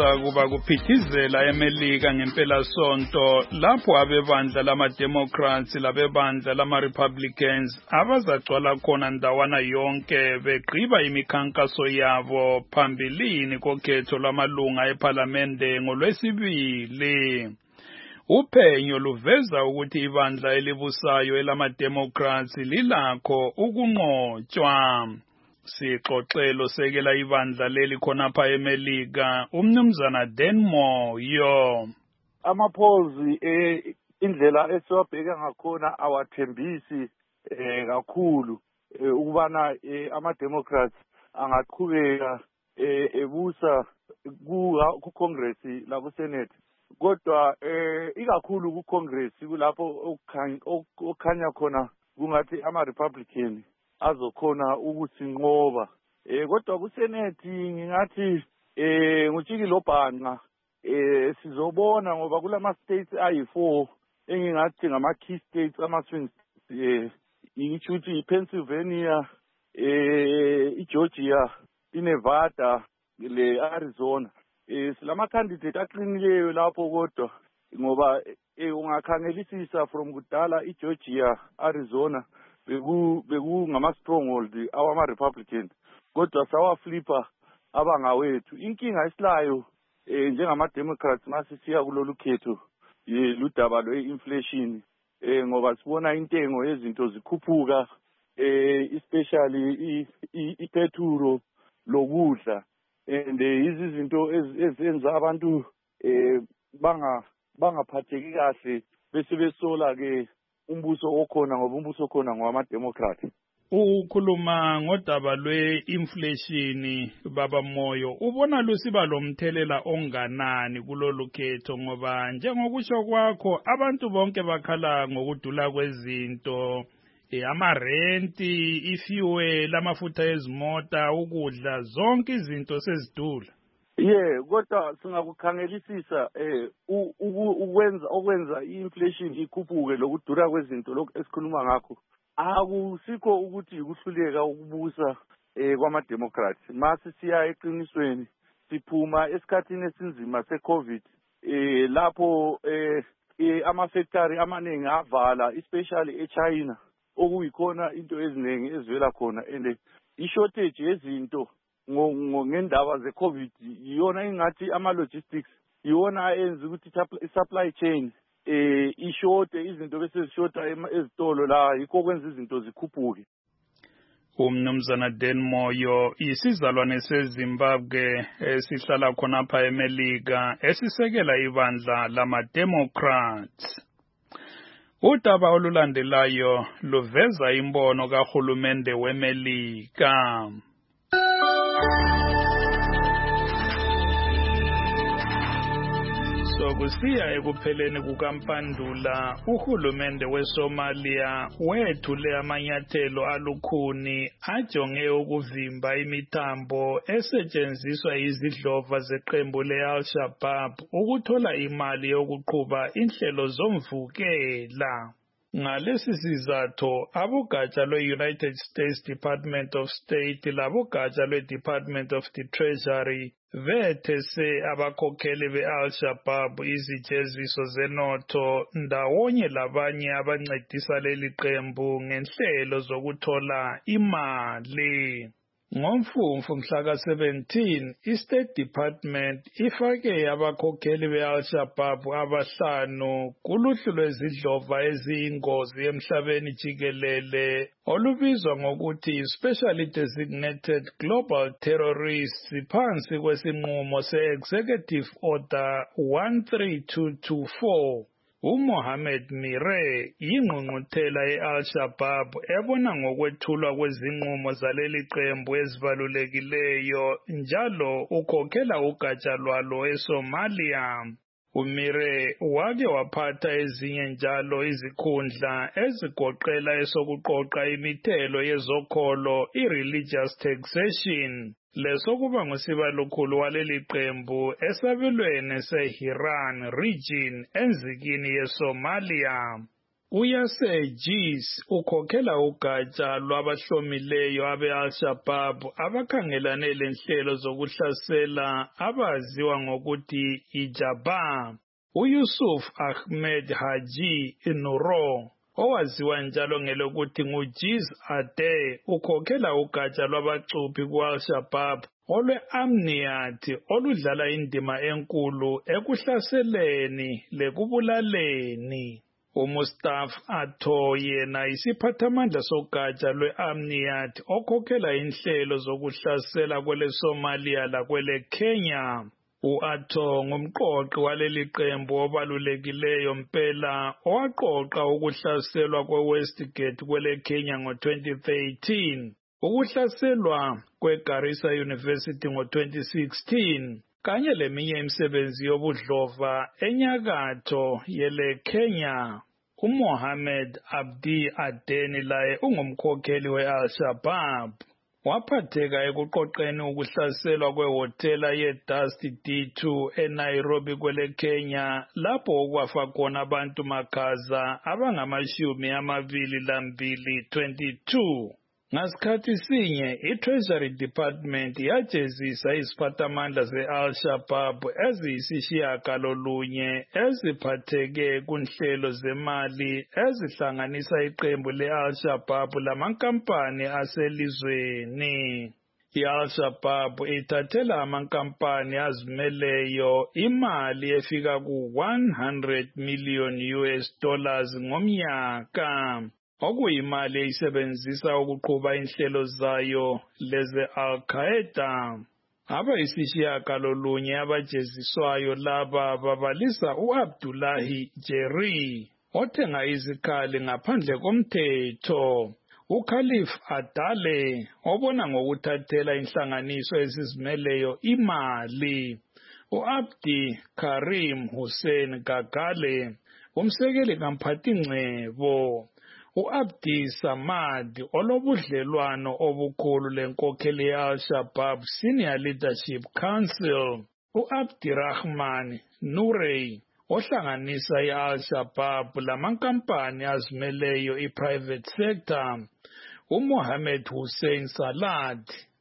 kuzakuba kuphithizela eMelika ngempela sonto lapho abebandla lama-Democrats labebandla lama-Republicans abazacwala khona ndawana yonke begqiba imikhankaso yabo phambilini kokhetho lwamalunga ePhalamende ngolwesibili. Uphenyo luveza ukuthi ibandla elibusayo elama-Democrats lilakho ukunqotshwa. Sixoxelo sekela ibandla leli khonapha eMelika umnumzana Denmore yo. Amaphozi eh indlela esiwabheka ngakhona awathembisi eh kakhulu ukubana ama-Democrats angaqhubeka ebusa ku Congress la ku Senate. Kodwa eh ikakhulu ku Congress kulapho okukhanya khona kungathi ama-Republican azokhona ukuthi ngoba eh kodwa ku Senate ngingathi eh nguTshiki Lobhanqa eh sizobona ngoba kulama states ayi four engingathi ngama key states ama swing eh ichuthi iPennsylvania eh iGeorgia iNevada le Arizona eh silama candidate aqinileyo lapho kodwa ngoba ungakhangelisisa from kudala iGeorgia Arizona beku beku ngama stronghold awama Republican kodwa sawa flipper abangawethu inkinga isilayo eh njengama Democrats mase siya kulolu khetho ludaba lwe-inflation eh ngoba sibona intengo yezinto zikhuphuka eh especially ipetrol lokudla and izi zinto ezenza abantu eh banga bangaphatheki kahle bese besola ke umbuso okhona ngoba umbuso okhona ngowama-Democrat. Ukhuluma ngodaba lwe-inflation baba Moyo ubona lusiba lomthelela onganani kulolu khetho ngoba njengokusho kwakho abantu bonke bakhala ngokudula kwezinto amarenti ifuel amafutha ezimota ukudla zonke izinto sezidula. Yeah, kodwa singakukhangelisisa eh ukwenza okwenza i-inflation ikhuphuke lokudura kwezinto lokho esikhuluma ngakho akusikho ukuthi ukuhluleka ukubusa eh kwama-Democrats mase siya eqinisweni siphuma esikhathini esinzima se-COVID eh lapho eh ama-factory amaningi avala especially eChina okuyikhona into eziningi ezivela khona and i-shortage yezinto ngendaba ze-COVID iyona ingathi ama-logistics iyona ayenza ukuthi i-supply chain eh ishorte izinto bese zishorta ezitolo la yikho kwenza izinto zikhuphuke. Umnumzana Denmoyo isizalwane seZimbabwe esihlala khonapha eMelika esisekela ibandla lama-Democrats. Udaba olulandelayo luveza imbono kahulumende weMelika. Sokusiya ekupheleni kukaMpandula uhulumende weSomalia wethule amanyathelo alukhuni ajonge ukuvimba imithambo esetshenziswa izidlova zeqembu le-Al-Shabaab ukuthola imali yokuqhuba inhlelo zomvukela. Ngalesi sizatho abogatsha lwe-United States Department of State labogatsha lwe-Department of the Treasury vethese abakhokheli be-Al-Shabaab izijeziso zenotho ndawonye labanye abancedisa leli qembu ngenhlelo zokuthola imali. Ngomfumfu mhlaka seventeen, i-State Department ifake abakhokheli be-Al-Shabaab abahlanu kuluhlu lwezidlova eziyingozi emhlabeni jikelele olubizwa ngokuthi Specially Designated Global Terrorists phansi kwesinqumo se-Executive Order one three two two four. uMohammed Mire yingqungquthela ye-Al-Shabaab ebona ngokwethulwa kwezinqumo zaleli qembu ezibalulekileyo njalo ukhokhela ugatsha lwalo eSomalia. uMire wake waphatha ezinye njalo izikhundla ezigoqela esokuqoqa imithelo yezokholo i-religious taxation lesokuba ngusibalukhulu waleli qembu esabelweni seHiran region enzikini yeSomalia. Uyase Jis ukhokhela ugatsha lwabahlomileyo abe-Al-Shabaab abakhangelane lenhlelo zokuhlasela abaziwa ngokuthi iJabha. UYusuf Ahmed Haji Nuro, owaziwa njalo ngelokuthi nguJiz Ade, ukhokhela ugatsha lwabacuphi ku-Al-Shabaab olwe-Amniyat oludlala indima enkulu ekuhlaseleni lekubulaleni. uMustapha Atho yena isiphathamandla sogatsha lwe-Amniyat okhokhela inhlelo zokuhlasela kwele Somalia lakwele Kenya. U-Atho ngumqoqi waleli qembu obalulekileyo mpela owaqoqa ukuhlaselwa kwe-Westgate kwele Kenya ngo-twenty thirteen, ukuhlaselwa kwe-Garissa University ngo-twenty sixteen, kanye leminye imisebenzi yobudlova enyakatho yele Kenya. uMohammed Abdi Adeni laye ungumkhokheli we-Al-Shabaab. Waphatheka ekuqoqeni ukuhlaselwa kwehotela ye-Dust D two eNairobi kwele Kenya lapho okwafa khona abantu makhaza abangamashumi amabili lambili twenty-two. Ngasikhathi sinye i-Treasury Department yajezisa iziphathamandla ze-Al-Shabaab eziyisishiyagalolunye eziphatheke kunhlelo zemali ezihlanganisa iqembu le-Al-Shabaab lamankampani aselizweni. I-Al-Shabaab ithathela amankampani azimeleyo imali efika ku one hundred million U S dollars ngomnyaka. Okuyimali eyisebenzisa ukuqhuba inhlelo zayo leze Al-Qaeda. Abayisishiyagalolunye abajeziswayo laba babalisa u-Abdullahi Jerry, othenga izikhali ngaphandle komthetho, uKhalif Adale, obona ngokuthathela inhlanganiso ezizimeleyo imali, u-Abdi Karim Hussein Gagale, umsekeli kamphathingcebo, u-Abdi Samad olobudlelwano obukhulu lenkokheli ye-Al-Shabaab Senior Leadership Council, u-Abdirahman Nurey ohlanganisa i-Al-Shabaab lamankampani azimeleyo i-private sector, uMohammed Hussein Salad,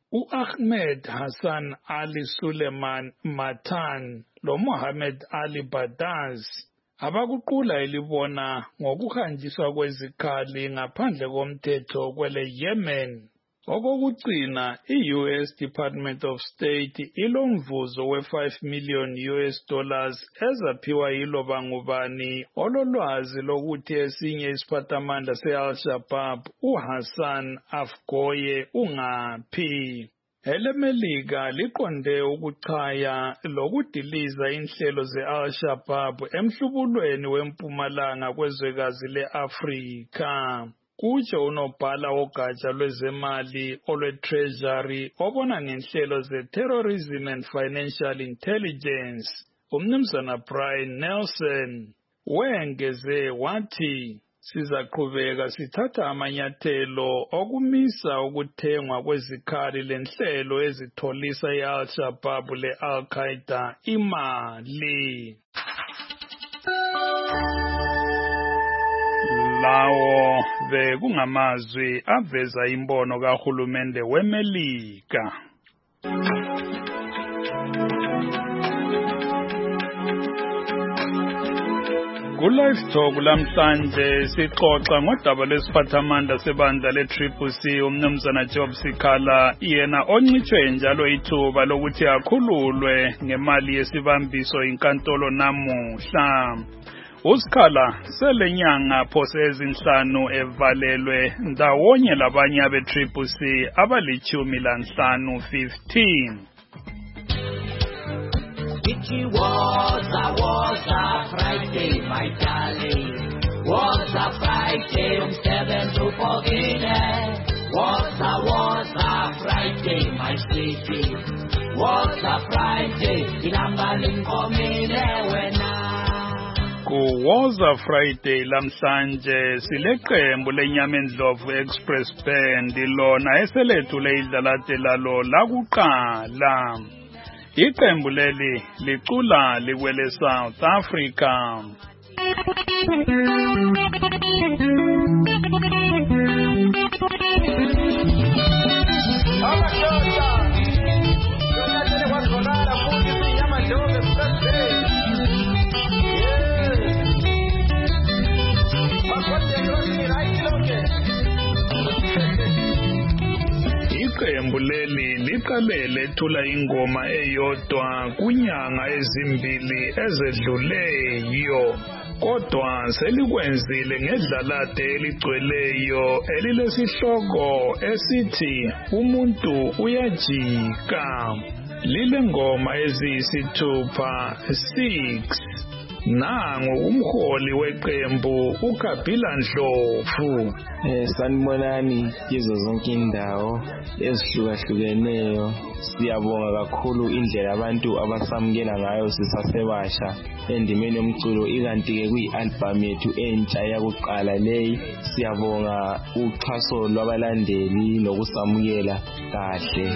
u-Ahmed Hassan Ali Suleiman Matan lo-Mohammed Ali Badaz. Abakuqula elibona ngokuhanjiswa kwezikhali ngaphandle komthetho kwele Yemen. Okokugcina, i-U S Department of State ilomvuzo we-five million U S dollars ezaphiwa yiloba ngubani ololwazi lokuthi esinye isiphathamandla se-Al-Shabaab uHassan Afgoye ungaphi. EleMelika liqonde ukuchaya lokudiliza inhlelo ze-Al-Shabaab emhlubulweni wempumalanga kwezwekazi le-Afrika. Kutsho unobhala wogatsha lwezemali olwe-Treasury obona ngenhlelo ze-Terrorism and Financial Intelligence, uMnumzana Brian Nelson, wengeze wathi, sizaqhubeka sithatha amanyathelo okumisa ukuthengwa kwezikhali lenhlelo ezitholisa i-Al-Shabaab le-Al-Qaeda imali. Lawo bekungamazwi aveza imbono kahulumende weMelika. Ku-Live Talk lamhlanje sixoxa ngodaba lesiphathamandla sebandla le-Triple C uMnumzana Job Sikhala, yena oncitshwe njalo ithuba lokuthi akhululwe ngemali yesibambiso inkantolo namuhla. uSikhala selenyanga phose ezinhlanu evalelwe ndawonye labanye abe-Triple C abalichumi lanhlanu fifteen. It was a, was a Friday, my darling. Was a Friday, um seven to fourteen. Was a, was a Friday, my sweetie. Was a Friday, ilamba linkomile wena. Ku was a Friday lamhlanje sileqembu lenyamendlovu Express Band lona eselethu leidlalate lalo lakuqala. Iqembu leli licula likwele South Africa. Iqembu leli liqale lethula ingoma eyodwa kunyanga ezimbili ezedluleyo, kodwa selikwenzile ngedlalade eligcweleyo elilesihloko esithi umuntu uyajika. Lile ngoma eziyisithupha six. Nangu umholi weqembu uKabhila Ndlovu. Eh sanibonani kizo zonke indawo ezihlukahlukeneyo. Siyabonga kakhulu indlela abantu abasamukela ngayo sisasebasha endimeni yomculo, ikanti ke kuyi-album yethu entsha yakuqala leyi. Siyabonga uxhaso lwabalandeli nokusamukela kahle.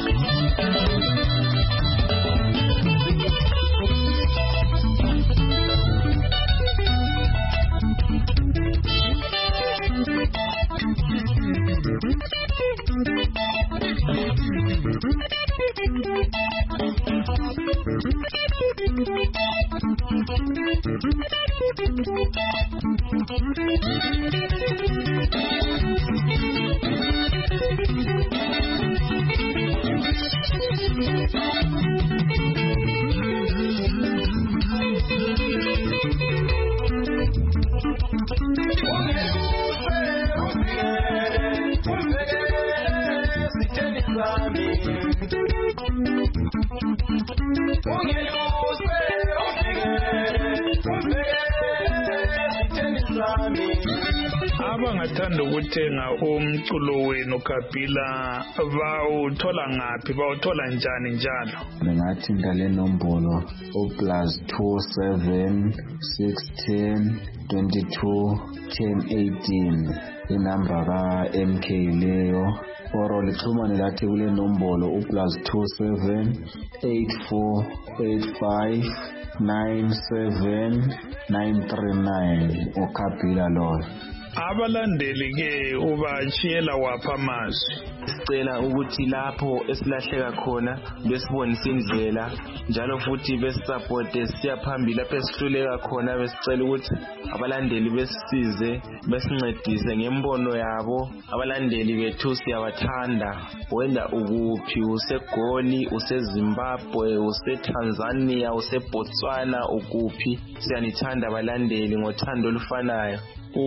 Abangathanda ukuthenga umculo wenu Kabhila bawuthola ngaphi, bawuthola njani njalo? Bengathi ngale nombolo o plus two seven six ten twenty-two ten eighteen inamba ka M K leyo. Oro lixhumane lathi kule nombolo u plus two seven eight four eight five nine seven nine three nine uKabhila loyo. Abalandeli ke ubachiyela wapha amazwi. Sicela ukuthi lapho esilahleka khona besibonisa indlela, njalo futhi besupporte siyaphambili lapho esihluleka khona. Besicela ukuthi abalandeli besisize besincedise ngembono yabo. Abalandeli bethu siyabathanda, wenda ukuphi, useGoli, useZimbabwe, useTanzania, useBotswana, ukuphi, siyanithanda abalandeli ngothando olufanayo.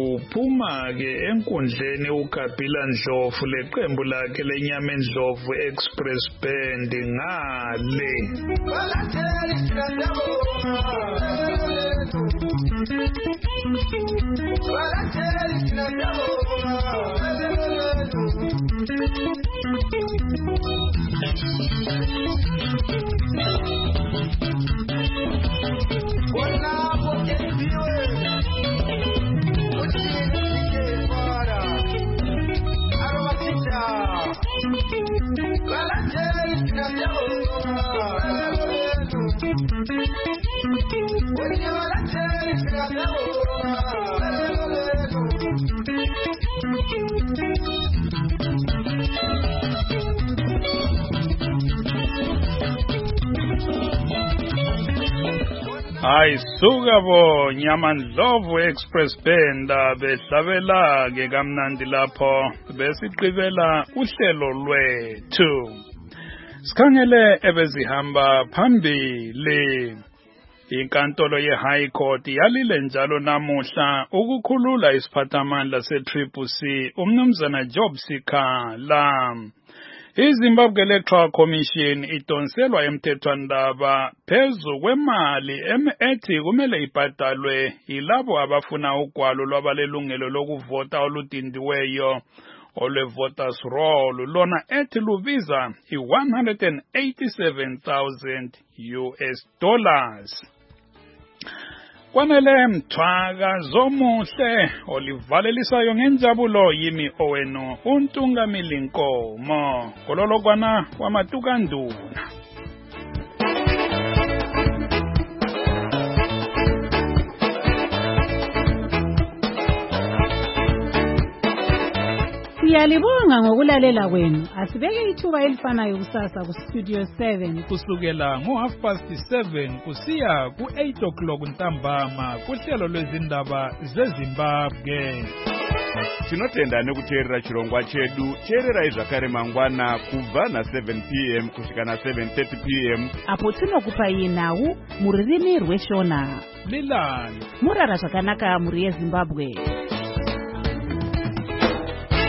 Uphuma ke enkundleni uKabhila Ndlovu leqembu lakhe lenyama Ndlovu Express Band ngale. Hayi suka bo Nyama Ndlovu Express Band behlabela ke kamnandi lapho besiqibela uhlelo lwethu. Sikhangele ebezihamba phambili. Inkantolo ye-High Court yalile njalo namuhla ukukhulula isiphathamandla se-Triple C umnumzana Job Sikhala. iZimbabwe Electoral Commission idonselwa emthethwandaba phezu kwemali ethi kumele ibhadalwe yilabo abafuna ugwalo lwabalelungelo lokuvota oludindiweyo olwe-voters roll lona ethi lubiza i-one hundred eighty-seven thousand U S dollars. Kwanele mthwaka zomuhle olivalelisayo ngenjabulo yimi owenu uNtungamili Nkomo kololokwana wamatukanduna. Siyalibonga ngokulalela kwenu. Asibeke ithuba elifanayo kusasa ku Studio seven kusukela ngo half past seven kusiya ku eight o'clock ntambama kuhlelo lwezindaba zeZimbabwe. Tinotenda nekuteerera chirongwa chedu. Teererai zvakare mangwana kubva na seven p m kusvika na seven thirty p m apo tinokupai nhau mururimi rweshona. Lilani Murara zvakanaka muri yeZimbabwe.